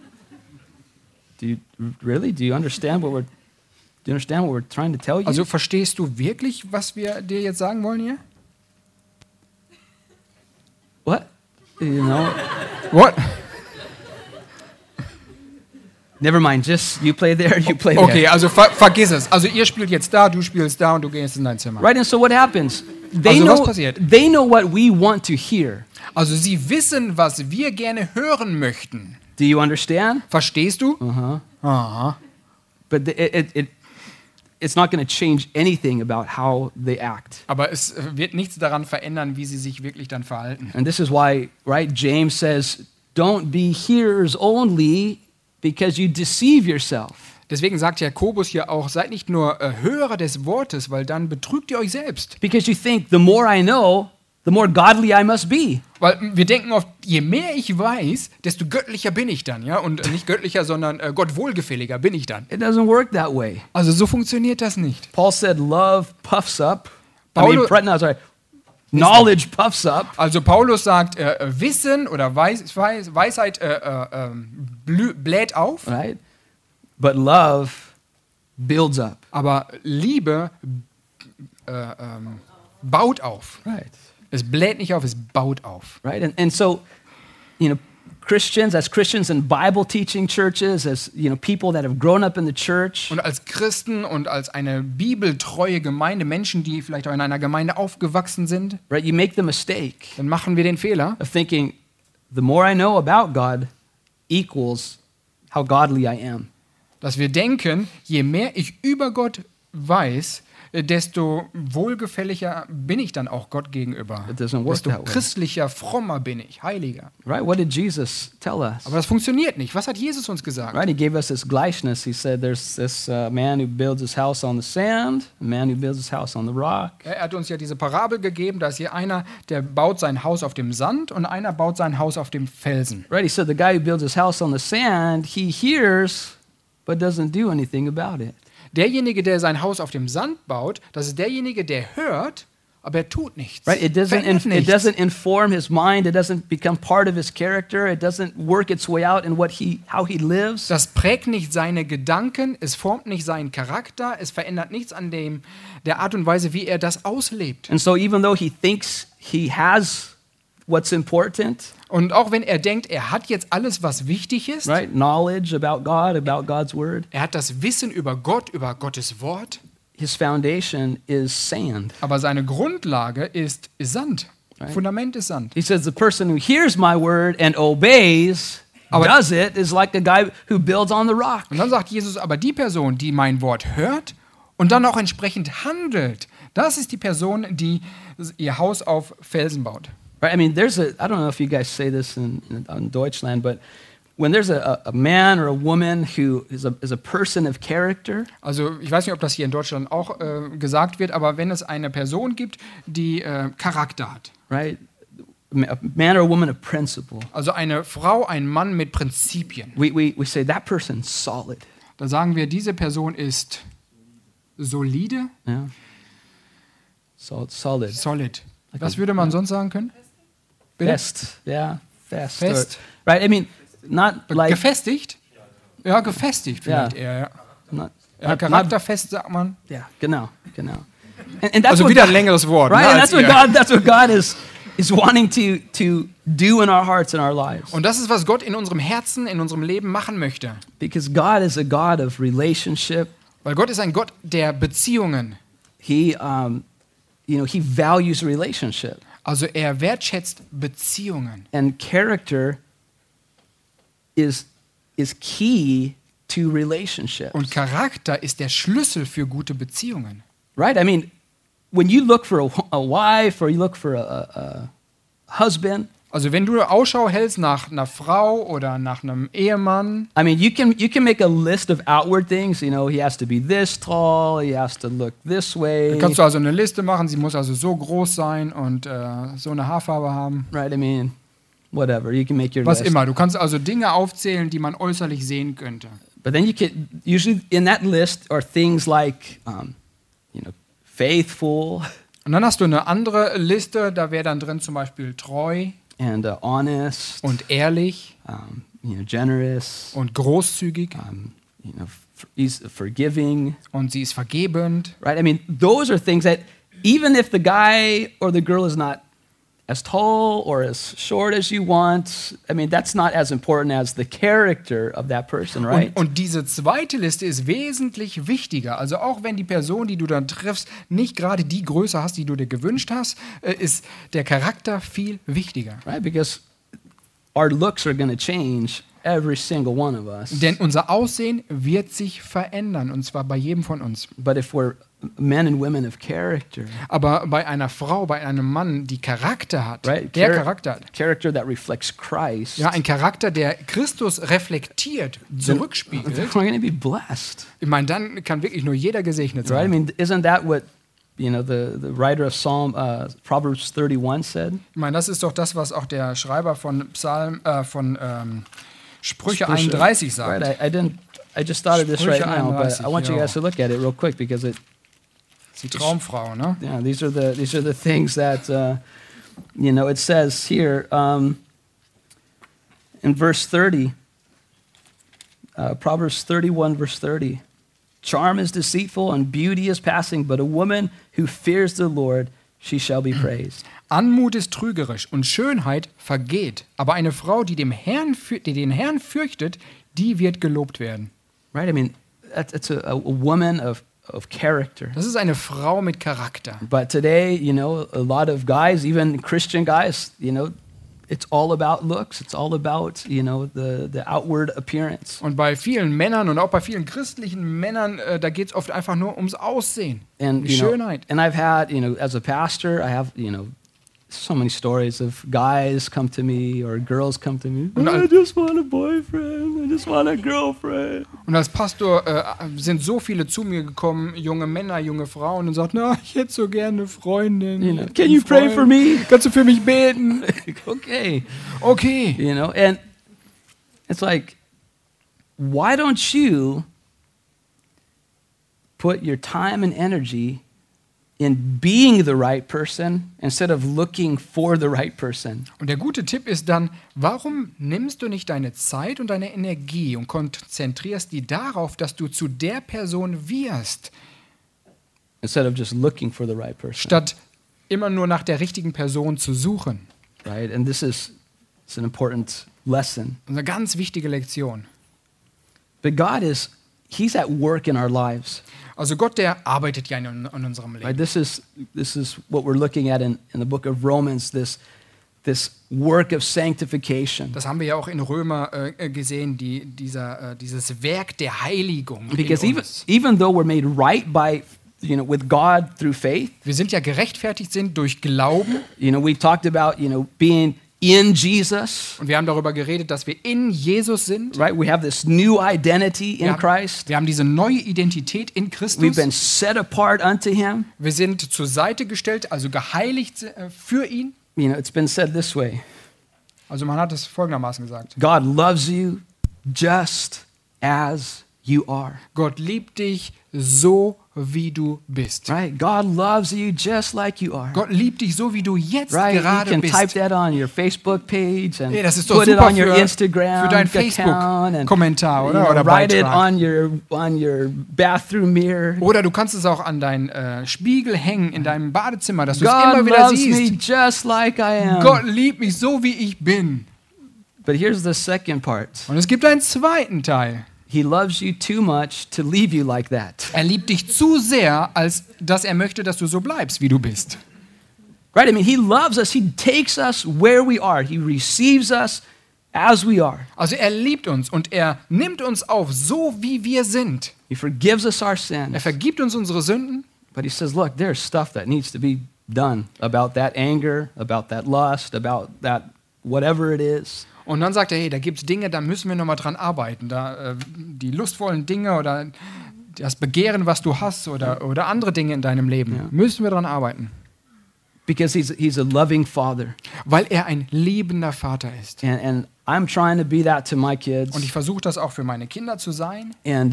Do you understand what we're trying to tell you? Also verstehst du wirklich, was wir dir jetzt sagen wollen hier? What? You know? What? Never mind. Just you play there, you play Okay, there. also vergiss es. Also ihr spielt jetzt da, du spielst da und du gehst in dein Zimmer. Right. And so what happens? Also was passiert? They know what we want to hear. Also sie wissen, was wir gerne hören möchten. Do you understand? Verstehst du? Uh-huh. But it's not going to change anything about how they act. Aber es wird nichts daran verändern, wie sie sich wirklich dann verhalten. And this is why, right? James says, "Don't be hearers only, because you deceive yourself." Deswegen sagt Jakobus hier auch, seid nicht nur Hörer des Wortes, weil dann betrügt ihr euch selbst. Because you think the more I know, the more godly I must be. Weil wir denken oft, je mehr ich weiß, desto göttlicher bin ich dann, ja? Und nicht göttlicher, sondern Gott wohlgefälliger bin ich dann. It doesn't work that way. Also so funktioniert das nicht. Paul said, "Love puffs up." Paulo- Knowledge puffs up. Also Paulus sagt, Wissen oder Weisheit bläht auf, Right? But love builds up. aber Liebe baut auf. Right. Es bläht nicht auf, es baut auf. Right? And so as Christians in Bible teaching churches, as people that have grown up in the church, Und als Christen und als eine bibeltreue Gemeinde, Menschen, die vielleicht auch in einer Gemeinde aufgewachsen sind, right? You make the mistake dann machen wir den Fehler, of thinking the more I know about God equals how godly I am. dass wir denken, je mehr ich über Gott weiß, desto wohlgefälliger bin ich dann auch Gott gegenüber. It doesn't work Desto that way. christlicher, frommer bin ich, heiliger. Right? What did Jesus tell us? Aber das funktioniert nicht. Was hat Jesus uns gesagt? Right? He gave us this Gleichnis. He said there's this man who builds his house on the sand, a man who builds his house on the rock. Er hat uns ja diese Parabel gegeben, da ist hier einer, der baut sein Haus auf dem Sand und einer baut sein Haus auf dem Felsen. Right? He said the guy who builds his house on the sand, he hears but doesn't do anything about it. Derjenige, der sein Haus auf dem Sand baut, das ist derjenige, der hört, aber er tut nichts. Right? It Verändert nichts. doesn't inform his mind. It doesn't become part of his character. It doesn't work its way out in how he lives. Das prägt nicht seine Gedanken, es formt nicht seinen Charakter, es verändert nichts an der Art und Weise, wie er das auslebt. And so even though he thinks he has what's important, Und auch wenn er denkt, er hat jetzt alles, was wichtig ist, right? Knowledge about God, about God's word, er hat das Wissen über Gott, über Gottes Wort, his foundation is sand. aber seine Grundlage ist Sand. Right. Fundament ist Sand. He says the person who hears my word and obeys, Aber- does it, is like a guy who builds on the rock. Und dann sagt Jesus, aber die Person, die mein Wort hört und dann auch entsprechend handelt, das ist die Person, die ihr Haus auf Felsen baut. Right? I mean, I don't know if you guys say this in Deutschland, but when there's a man or a woman who is a person of character, Also ich weiß nicht, ob das hier in Deutschland auch gesagt wird, aber wenn es eine Person gibt, die Charakter hat, right? A man or a woman of principle, also eine Frau, ein Mann mit Prinzipien, we say that person's solid. dann sagen wir, diese Person ist solide, Yeah. Solid. solid. Was würde man sonst sagen können? Bitte? Fest. Yeah. Fest. Fest. Right? I mean, not like Gefestigt? Ja, gefestigt Ja. vielleicht eher. Ja. not, Ja, not- charakterfest sagt man. yeah, genau. And that's Also what wieder ein God- längeres Wort. right? ne, And als that's ihr. what God is wanting to do in our hearts and our lives. Und das ist, was Gott in unserem Herzen, in unserem Leben machen möchte. Because God is a God of relationship. Weil Gott ist ein Gott der Beziehungen. He he values relationship. Also er wertschätzt Beziehungen. And character is key to relationships. Und Charakter ist der Schlüssel für gute Beziehungen. Right? I mean, when you look for a wife or you look for a husband, Also wenn du Ausschau hältst nach einer Frau oder nach einem Ehemann, I mean, you can make a list of outward things. He has to be this tall. He has to look this way. dann kannst du also eine Liste machen. Sie muss also so groß sein und so eine Haarfarbe haben. Right? I mean, whatever. You can make your Was list. immer. Du kannst also Dinge aufzählen, die man äußerlich sehen könnte. But then you can usually in that list are things like, faithful Und dann hast du eine andere Liste. Da wäre dann drin zum Beispiel treu and honest und ehrlich generous. und großzügig. He's forgiving. Und sie ist vergebend. Right? I mean, those are things that even if the guy or the girl is not as tall or as short as you want, I mean, that's not as important as the character of that person, right? Und diese zweite Liste ist wesentlich wichtiger. Also auch wenn die Person, die du dann triffst, nicht gerade die Größe hast, die du dir gewünscht hast, ist der Charakter viel wichtiger. Right? Because our looks are going to change, every single one of us. Denn unser Aussehen wird sich verändern, und zwar bei jedem von uns. But if we're men and women of character, Aber bei einer Frau, bei einem Mann, die Charakter hat, right? der Charakter hat, Character that reflects Christ, ja, ein Charakter, der Christus reflektiert, then zurückspiegelt, we're going to be blessed. ich meine, dann kann wirklich nur jeder gesegnet Right? I sein. mean, isn't that what the writer of Proverbs 31 said? Ich meine, das ist doch das, was auch der Schreiber von Sprüche 31 sagt. Right? I just thought of this right Sprüche now, but 31, I want you ja. guys to look at it real quick because Die Traumfrau, ne? these are the things that it says here in verse 30, Proverbs 31 verse 30. Charm is deceitful and beauty is passing, but a woman who fears the Lord, she shall be praised. Anmut ist trügerisch und Schönheit vergeht. Aber eine Frau, die den Herrn fürchtet, die wird gelobt werden. Right? I mean, that's a woman of character. Das ist eine Frau mit Charakter. But today, a lot of guys, even Christian guys, it's all about looks. It's all about, the outward appearance. Und bei vielen Männern und auch bei vielen christlichen Männern, da geht es oft einfach nur ums Aussehen, And, die Schönheit. and I've had, as a pastor, I have, so many stories of guys come to me or girls come to me. Und I just want a boyfriend. I just want a girlfriend. Und als Pastor sind so viele zu mir gekommen, junge Männer, junge Frauen, und sagten, ich hätte so gerne eine Freundin. Can you pray for me? Kannst du für mich beten? Okay. Okay. And it's like, why don't you put your time and energy in being the right person instead of looking for the right person? Und der gute Tipp ist dann, warum nimmst du nicht deine Zeit und deine Energie und konzentrierst die darauf, dass du zu der Person wirst, Instead of just looking for the right person. statt immer nur nach der richtigen Person zu suchen? Right? And it's an important lesson. Eine ganz wichtige Lektion. But God He's at work in our lives. Also Gott, der arbeitet ja in unserem Leben. Right? This is what we're looking at in the book of Romans, this work of sanctification. Das haben wir ja auch in Römer gesehen, dieses Werk der Heiligung. Because in uns. even though we're made right by, with God through faith, Wir sind ja gerechtfertigt sind durch Glauben. we've talked about, being in Jesus, Und wir haben darüber geredet, dass wir in Jesus sind. right? We have this new identity in Wir Christ. haben diese neue Identität in We've Christus. been set apart unto Him. Wir sind zur Seite gestellt, also geheiligt für ihn. It's been said this way. Also man hat es folgendermaßen gesagt. God loves you just as you are. Gott liebt dich so, wie du bist. Right? God loves you just like you are. Gott liebt dich so, wie du jetzt Right? You gerade can type bist. that on your Facebook page and Hey, das ist doch put it super on your für Instagram deinen account and Facebook-Kommentar, oder? Oder write it Beitrag. on your bathroom mirror. Oder du kannst es auch an deinen Spiegel hängen in deinem Badezimmer, dass du es God immer wieder loves me siehst. just like I am. Gott liebt mich so, wie ich bin. But here's the second part. Und es gibt einen zweiten Teil. He loves you too much to leave you like that. Er liebt dich zu sehr, als dass er möchte, dass du so bleibst, wie du bist. Right? I mean, He loves us. He takes us where we are. He receives us as we are. Also er liebt uns und er nimmt uns auf, so wie wir sind. He forgives us our Er sins. vergibt uns unsere Sünden, But He says, look, there's stuff that needs to be done about that anger, about that lust, about that whatever it is. und dann sagt er, hey, da gibt es Dinge, da müssen wir nochmal dran arbeiten. Da, die lustvollen Dinge oder das Begehren, was du hast oder andere Dinge in deinem Leben, Ja. müssen wir dran arbeiten. Because he's a loving father. Weil er ein liebender Vater ist. And I'm trying to be that to my kids. Und ich versuche das auch für meine Kinder zu sein. And,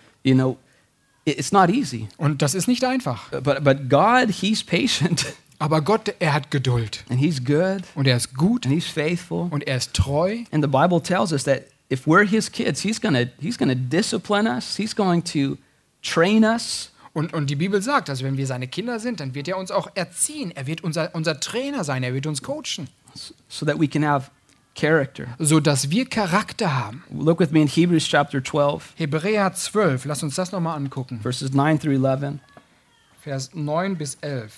it's not easy. Und das ist nicht einfach. But God, He's patient. Aber Gott, er hat Geduld. And He's good. Und er ist gut. And He's faithful. Und er ist treu. And the Bible tells us that if we're His kids, He's gonna discipline us. He's going to train us. Und die Bibel sagt, also wenn wir seine Kinder sind, dann wird er uns auch erziehen. Er wird unser Trainer sein. Er wird uns coachen. So that we can have character. Sodass wir Charakter haben. Look with me in Hebrews chapter 12, Hebräer 12, lass uns das nochmal angucken. verses 9 through 11. Vers 9 bis 11.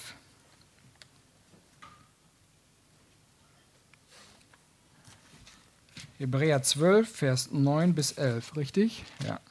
Hebräer 12, Vers 9 bis 11, richtig? Ja.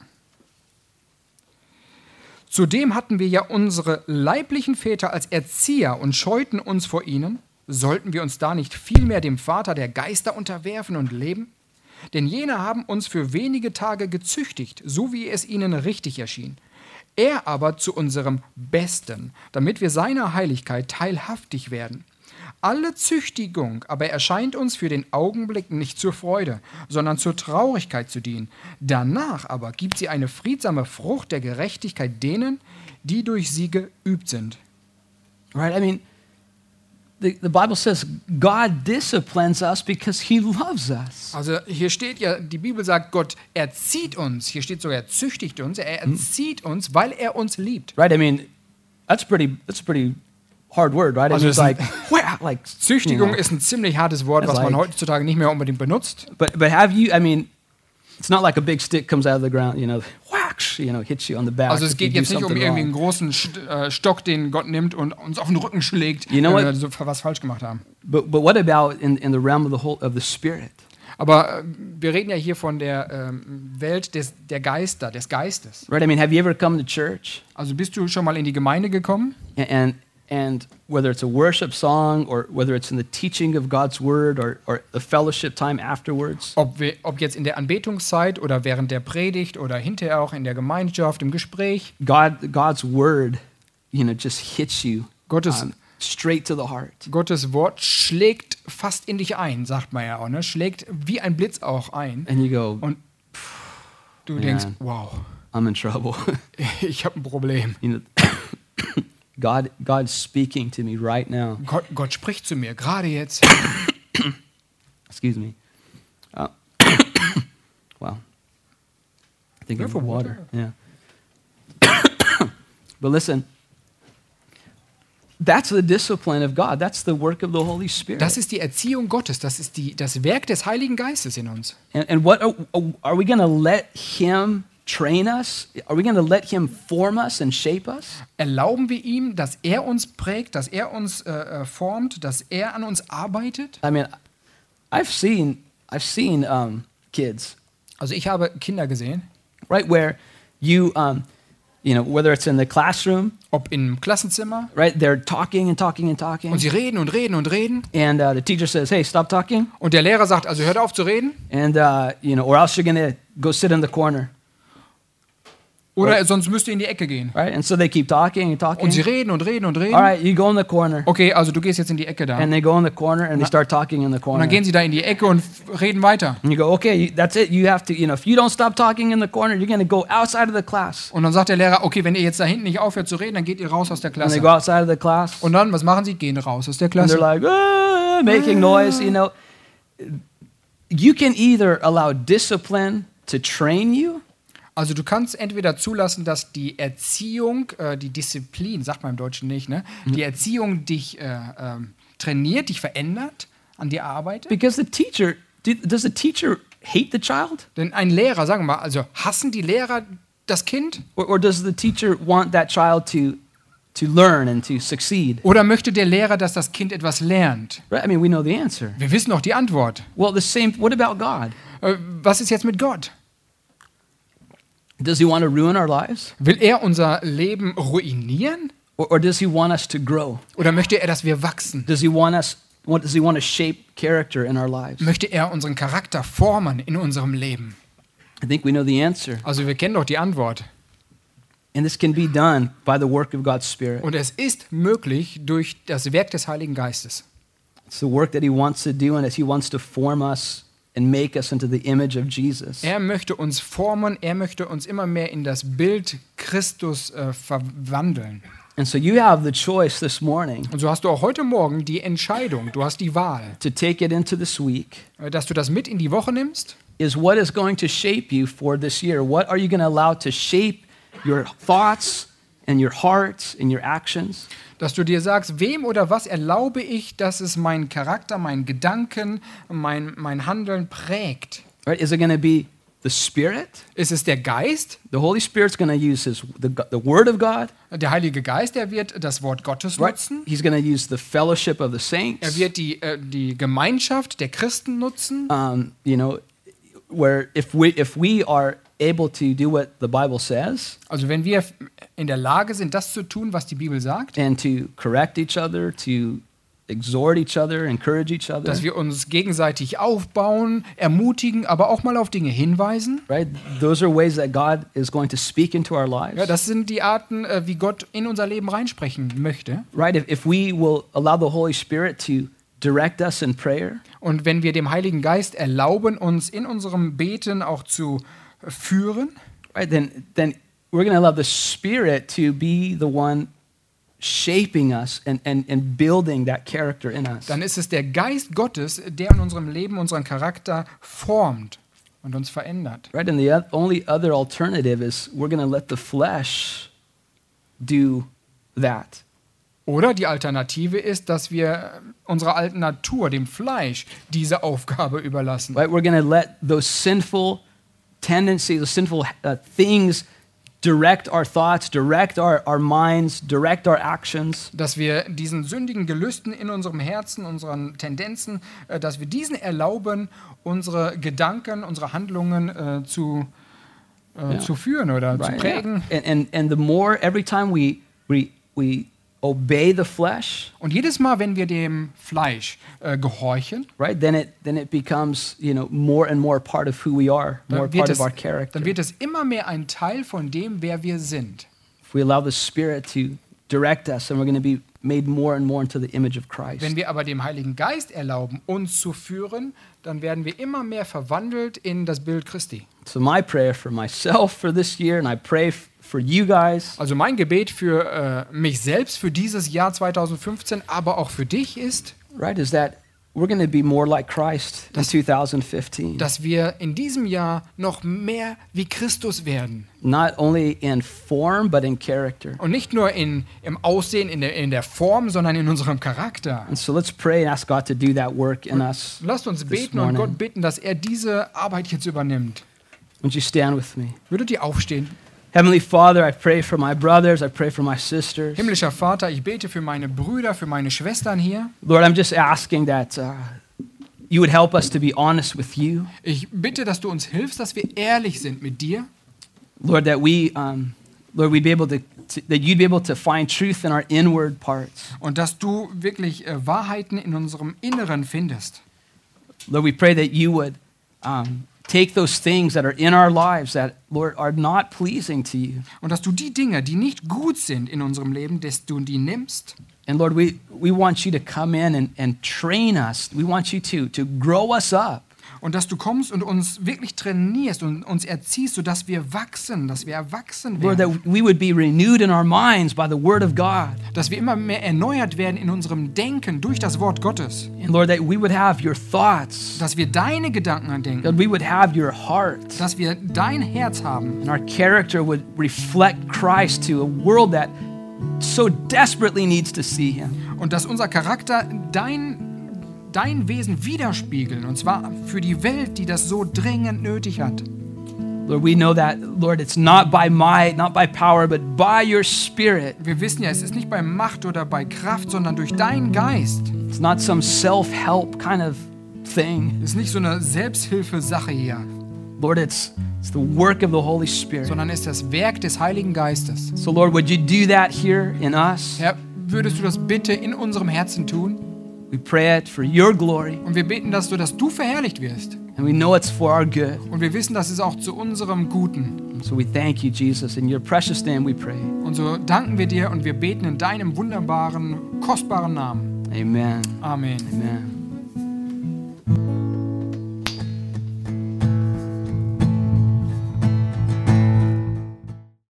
Zudem hatten wir ja unsere leiblichen Väter als Erzieher und scheuten uns vor ihnen. Sollten wir uns da nicht vielmehr dem Vater der Geister unterwerfen und leben? Denn jene haben uns für wenige Tage gezüchtigt, so wie es ihnen richtig erschien. Er aber zu unserem Besten, damit wir seiner Heiligkeit teilhaftig werden. Alle Züchtigung aber erscheint uns für den Augenblick nicht zur Freude, sondern zur Traurigkeit zu dienen. Danach aber gibt sie eine friedsame Frucht der Gerechtigkeit denen, die durch sie geübt sind. Right? I mean, the Bible says God disciplines us because He loves us. Also hier steht ja, die Bibel sagt, Gott erzieht uns. Hier steht sogar, er züchtigt uns. Er erzieht uns, weil er uns liebt. Right? I mean, that's pretty hard word, right? Also It's es like, ist like Züchtigung you know. ist ein ziemlich hartes Wort, It's was man like- heutzutage nicht mehr unbedingt benutzt. But have you? I mean, it's not like a big stick comes out of the ground, whacks, hits you on the back. Also es if you geht do jetzt nicht um something irgendwie einen wrong. großen Stock, den Gott nimmt und uns auf den Rücken schlägt, You know wenn what? wir so was falsch gemacht haben. But what about in the realm of the spirit? Aber wir reden ja hier von der Welt der Geister, des Geistes. Right? I mean, have you ever come to church Also bist du schon mal in die Gemeinde gekommen? and whether it's a worship song or whether it's in the teaching of God's word or the fellowship time afterwards, Ob jetzt in der Anbetungszeit oder während der Predigt oder hinterher auch in der Gemeinschaft, im Gespräch. God's word, just hits you Gottes straight to the heart. Gottes Wort schlägt fast in dich ein, sagt man ja auch, ne? Schlägt wie ein Blitz auch ein. And you go, Und du Man. denkst, wow, I'm in trouble. ich habe ein Problem. God's speaking to me right now. Gott spricht zu mir, gerade jetzt. Excuse me. Wow. I think of Careful, water. Yeah. But listen, that's the discipline of God. That's the work of the Holy Spirit. Das ist die Erziehung Gottes, das ist das Werk des Heiligen Geistes in uns. And what are we going to let Him train us? Are we going to let Him form us and shape us? Erlauben wir ihm, dass er uns prägt, dass er uns formt, dass er an uns arbeitet? I mean, I've seen kids, Also ich habe Kinder gesehen, right, where you whether it's in the classroom, ob im Klassenzimmer, right, they're talking and talking and talking, und sie reden und reden und reden. and the teacher says, "Hey, stop talking," Und der Lehrer sagt, also hört auf zu reden, and or else you're gonna go sit in the corner, oder sonst müsst ihr in die Ecke gehen. right? And so they keep talking and talking. Und sie reden und reden und reden. All right, you go in the corner, Okay, also du gehst jetzt in die Ecke da. and they go in the corner and they start talking in the Und corner. dann gehen sie da in die Ecke und reden weiter. And you go, okay, that's it. You have to, if you don't stop talking in the corner, you're going to go outside of the class. Und dann sagt der Lehrer, okay, wenn ihr jetzt da hinten nicht aufhört zu reden, dann geht ihr raus aus der And they Klasse. go outside of the class, Und dann, was machen sie? Gehen raus aus der and they're Klasse. like, making noise. You can either allow discipline to train you, Also du kannst entweder zulassen, dass die Erziehung, die Disziplin, sagt man im Deutschen nicht, ne? Die Erziehung dich trainiert, dich verändert, an dir arbeitet. because does the teacher hate the child? Denn ein Lehrer, sagen wir mal, also hassen die Lehrer das Kind? Or does the teacher want that child to learn and to succeed? Oder möchte der Lehrer, dass das Kind etwas lernt? Right? I mean, we know the answer. Wir wissen doch die Antwort. Well, what about God? Was ist jetzt mit Gott? Does he want to ruin our lives? Will er unser Leben ruinieren? Or does he want us to grow? Oder möchte er, dass wir wachsen? Does he want to shape character in our lives? Möchte er unseren Charakter formen in unserem Leben? I think we know the answer. Also wir kennen doch die Antwort. And this can be done by the work of God's Spirit. Und es ist möglich durch das Werk des Heiligen Geistes. It's the work that he wants to do, and as he wants to form us and make us into the image of Jesus. Er möchte uns formen, er möchte uns immer mehr in das Bild Christus verwandeln. And so you have the choice this morning Und so hast du auch heute Morgen die Entscheidung, du hast die Wahl, to take it into this week. dass du das mit in die Woche nimmst. Is what is going to shape you for this year? What are you going to allow to shape your thoughts and your hearts and your actions? Dass du dir sagst, wem oder was erlaube ich, dass es meinen Charakter, meinen Gedanken, mein Handeln prägt? Right? Is it going to be the Spirit? Ist es der Geist? The Holy Spirit's going to use the Word of God. Der Heilige Geist, der wird das Wort Gottes nutzen. He's going to use the fellowship of the saints. Er wird die Gemeinschaft der Christen nutzen. Where if we are able to do what the Bible says Also wenn wir in der Lage sind, das zu tun, was die Bibel sagt, and to correct each other, to exhort each other, encourage each other, dass wir uns gegenseitig aufbauen, ermutigen, aber auch mal auf Dinge hinweisen. right? Those are ways that God is going to speak into our lives. Ja, das sind die Arten, wie Gott in unser Leben reinsprechen möchte. Right? If we will allow the Holy Spirit to direct us in prayer, Und wenn wir dem Heiligen Geist erlauben, uns in unserem Beten auch zu führen, right? Then we're going to allow the Spirit to be the one shaping us and building that character in us. dann ist es der Geist Gottes, der in unserem Leben unseren Charakter formt und uns verändert. Right? And the only other alternative is we're going to let the flesh do that. Oder die Alternative ist, dass wir unserer alten Natur, dem Fleisch, diese Aufgabe überlassen. Right? We're going to let those sinful tendencies, those sinful things direct our thoughts, direct our minds, direct our actions. Dass wir diesen sündigen Gelüsten in unserem Herzen, unseren Tendenzen, dass wir diesen erlauben, unsere Gedanken, unsere Handlungen zu führen oder zu prägen. Yeah. And the more, every time we obey the flesh, Und jedes Mal, wenn wir dem Fleisch gehorchen, right, then it becomes, more and more part of who we are, more part of our character. dann wird es immer mehr ein Teil von dem, wer wir sind. If we allow the Spirit to direct us, then we're going to be made more and more into the image of Christ. Wenn wir aber dem Heiligen Geist erlauben, uns zu führen, dann werden wir immer mehr verwandelt in das Bild Christi. So my prayer for myself for this year, and I pray for you guys, Also mein Gebet für mich selbst für dieses Jahr 2015, aber auch für dich ist, right, is that we're going to be more like Christ in 2015. dass wir in diesem Jahr noch mehr wie Christus werden. Not only in form, but in character. Und nicht nur im Aussehen, in der Form, sondern in unserem Charakter. And so let's pray and ask God to do that work in us. Lasst uns this beten und morning. Gott bitten, dass er diese Arbeit jetzt übernimmt. Would you stand with me? Würdet ihr aufstehen? Heavenly Father, I pray for my brothers, I pray for my sisters. Himmlischer Vater, ich bete für meine Brüder, für meine Schwestern hier. Lord, I'm just asking that you would help us to be honest with you. Ich bitte, dass du uns hilfst, dass wir ehrlich sind mit dir. Lord, that we'd be able that you'd be able to find truth in our inward parts. Und dass du wirklich Wahrheiten in unserem Inneren findest. Lord, we pray that you would take those things that are in our lives that, Lord, are not pleasing to you. Und dass du die Dinge, die nicht gut sind in unserem Leben, dass du die nimmst. And Lord, we want you to come in and train us. We want you to grow us up. Und dass du kommst und uns wirklich trainierst und uns erziehst, sodass wir wachsen, dass wir erwachsen Lord, werden. that we would be renewed in our minds by the word of God. Dass wir immer mehr erneuert werden in unserem Denken durch das Wort Gottes. And Lord, that we would have your thoughts. Dass wir deine Gedanken andenken. That we would have your heart. Dass wir dein Herz haben. And our character would reflect Christ to a world that so desperately needs to see him. Und dass unser Charakter dein Wesen widerspiegeln. Und zwar für die Welt, die das so dringend nötig hat. Lord, we know that, Lord, it's not by might, not by power, but by your Spirit. Wir wissen ja, es ist nicht bei Macht oder bei Kraft, sondern durch deinen Geist. It's not some self-help kind of thing. Es ist nicht so eine Selbsthilfesache hier, Lord, it's the work of the Holy Spirit. sondern es ist das Werk des Heiligen Geistes. So, Lord, would you do that here in us? Herr, würdest du das bitte in unserem Herzen tun? We pray it for your glory, Und wir beten, dass du verherrlicht wirst. and we know it's for our good. Und wir wissen, das ist auch zu unserem Guten. And so we thank you, Jesus. In your precious name we pray. Und so danken wir dir und wir beten in deinem wunderbaren, kostbaren Namen. Amen. Amen. Amen.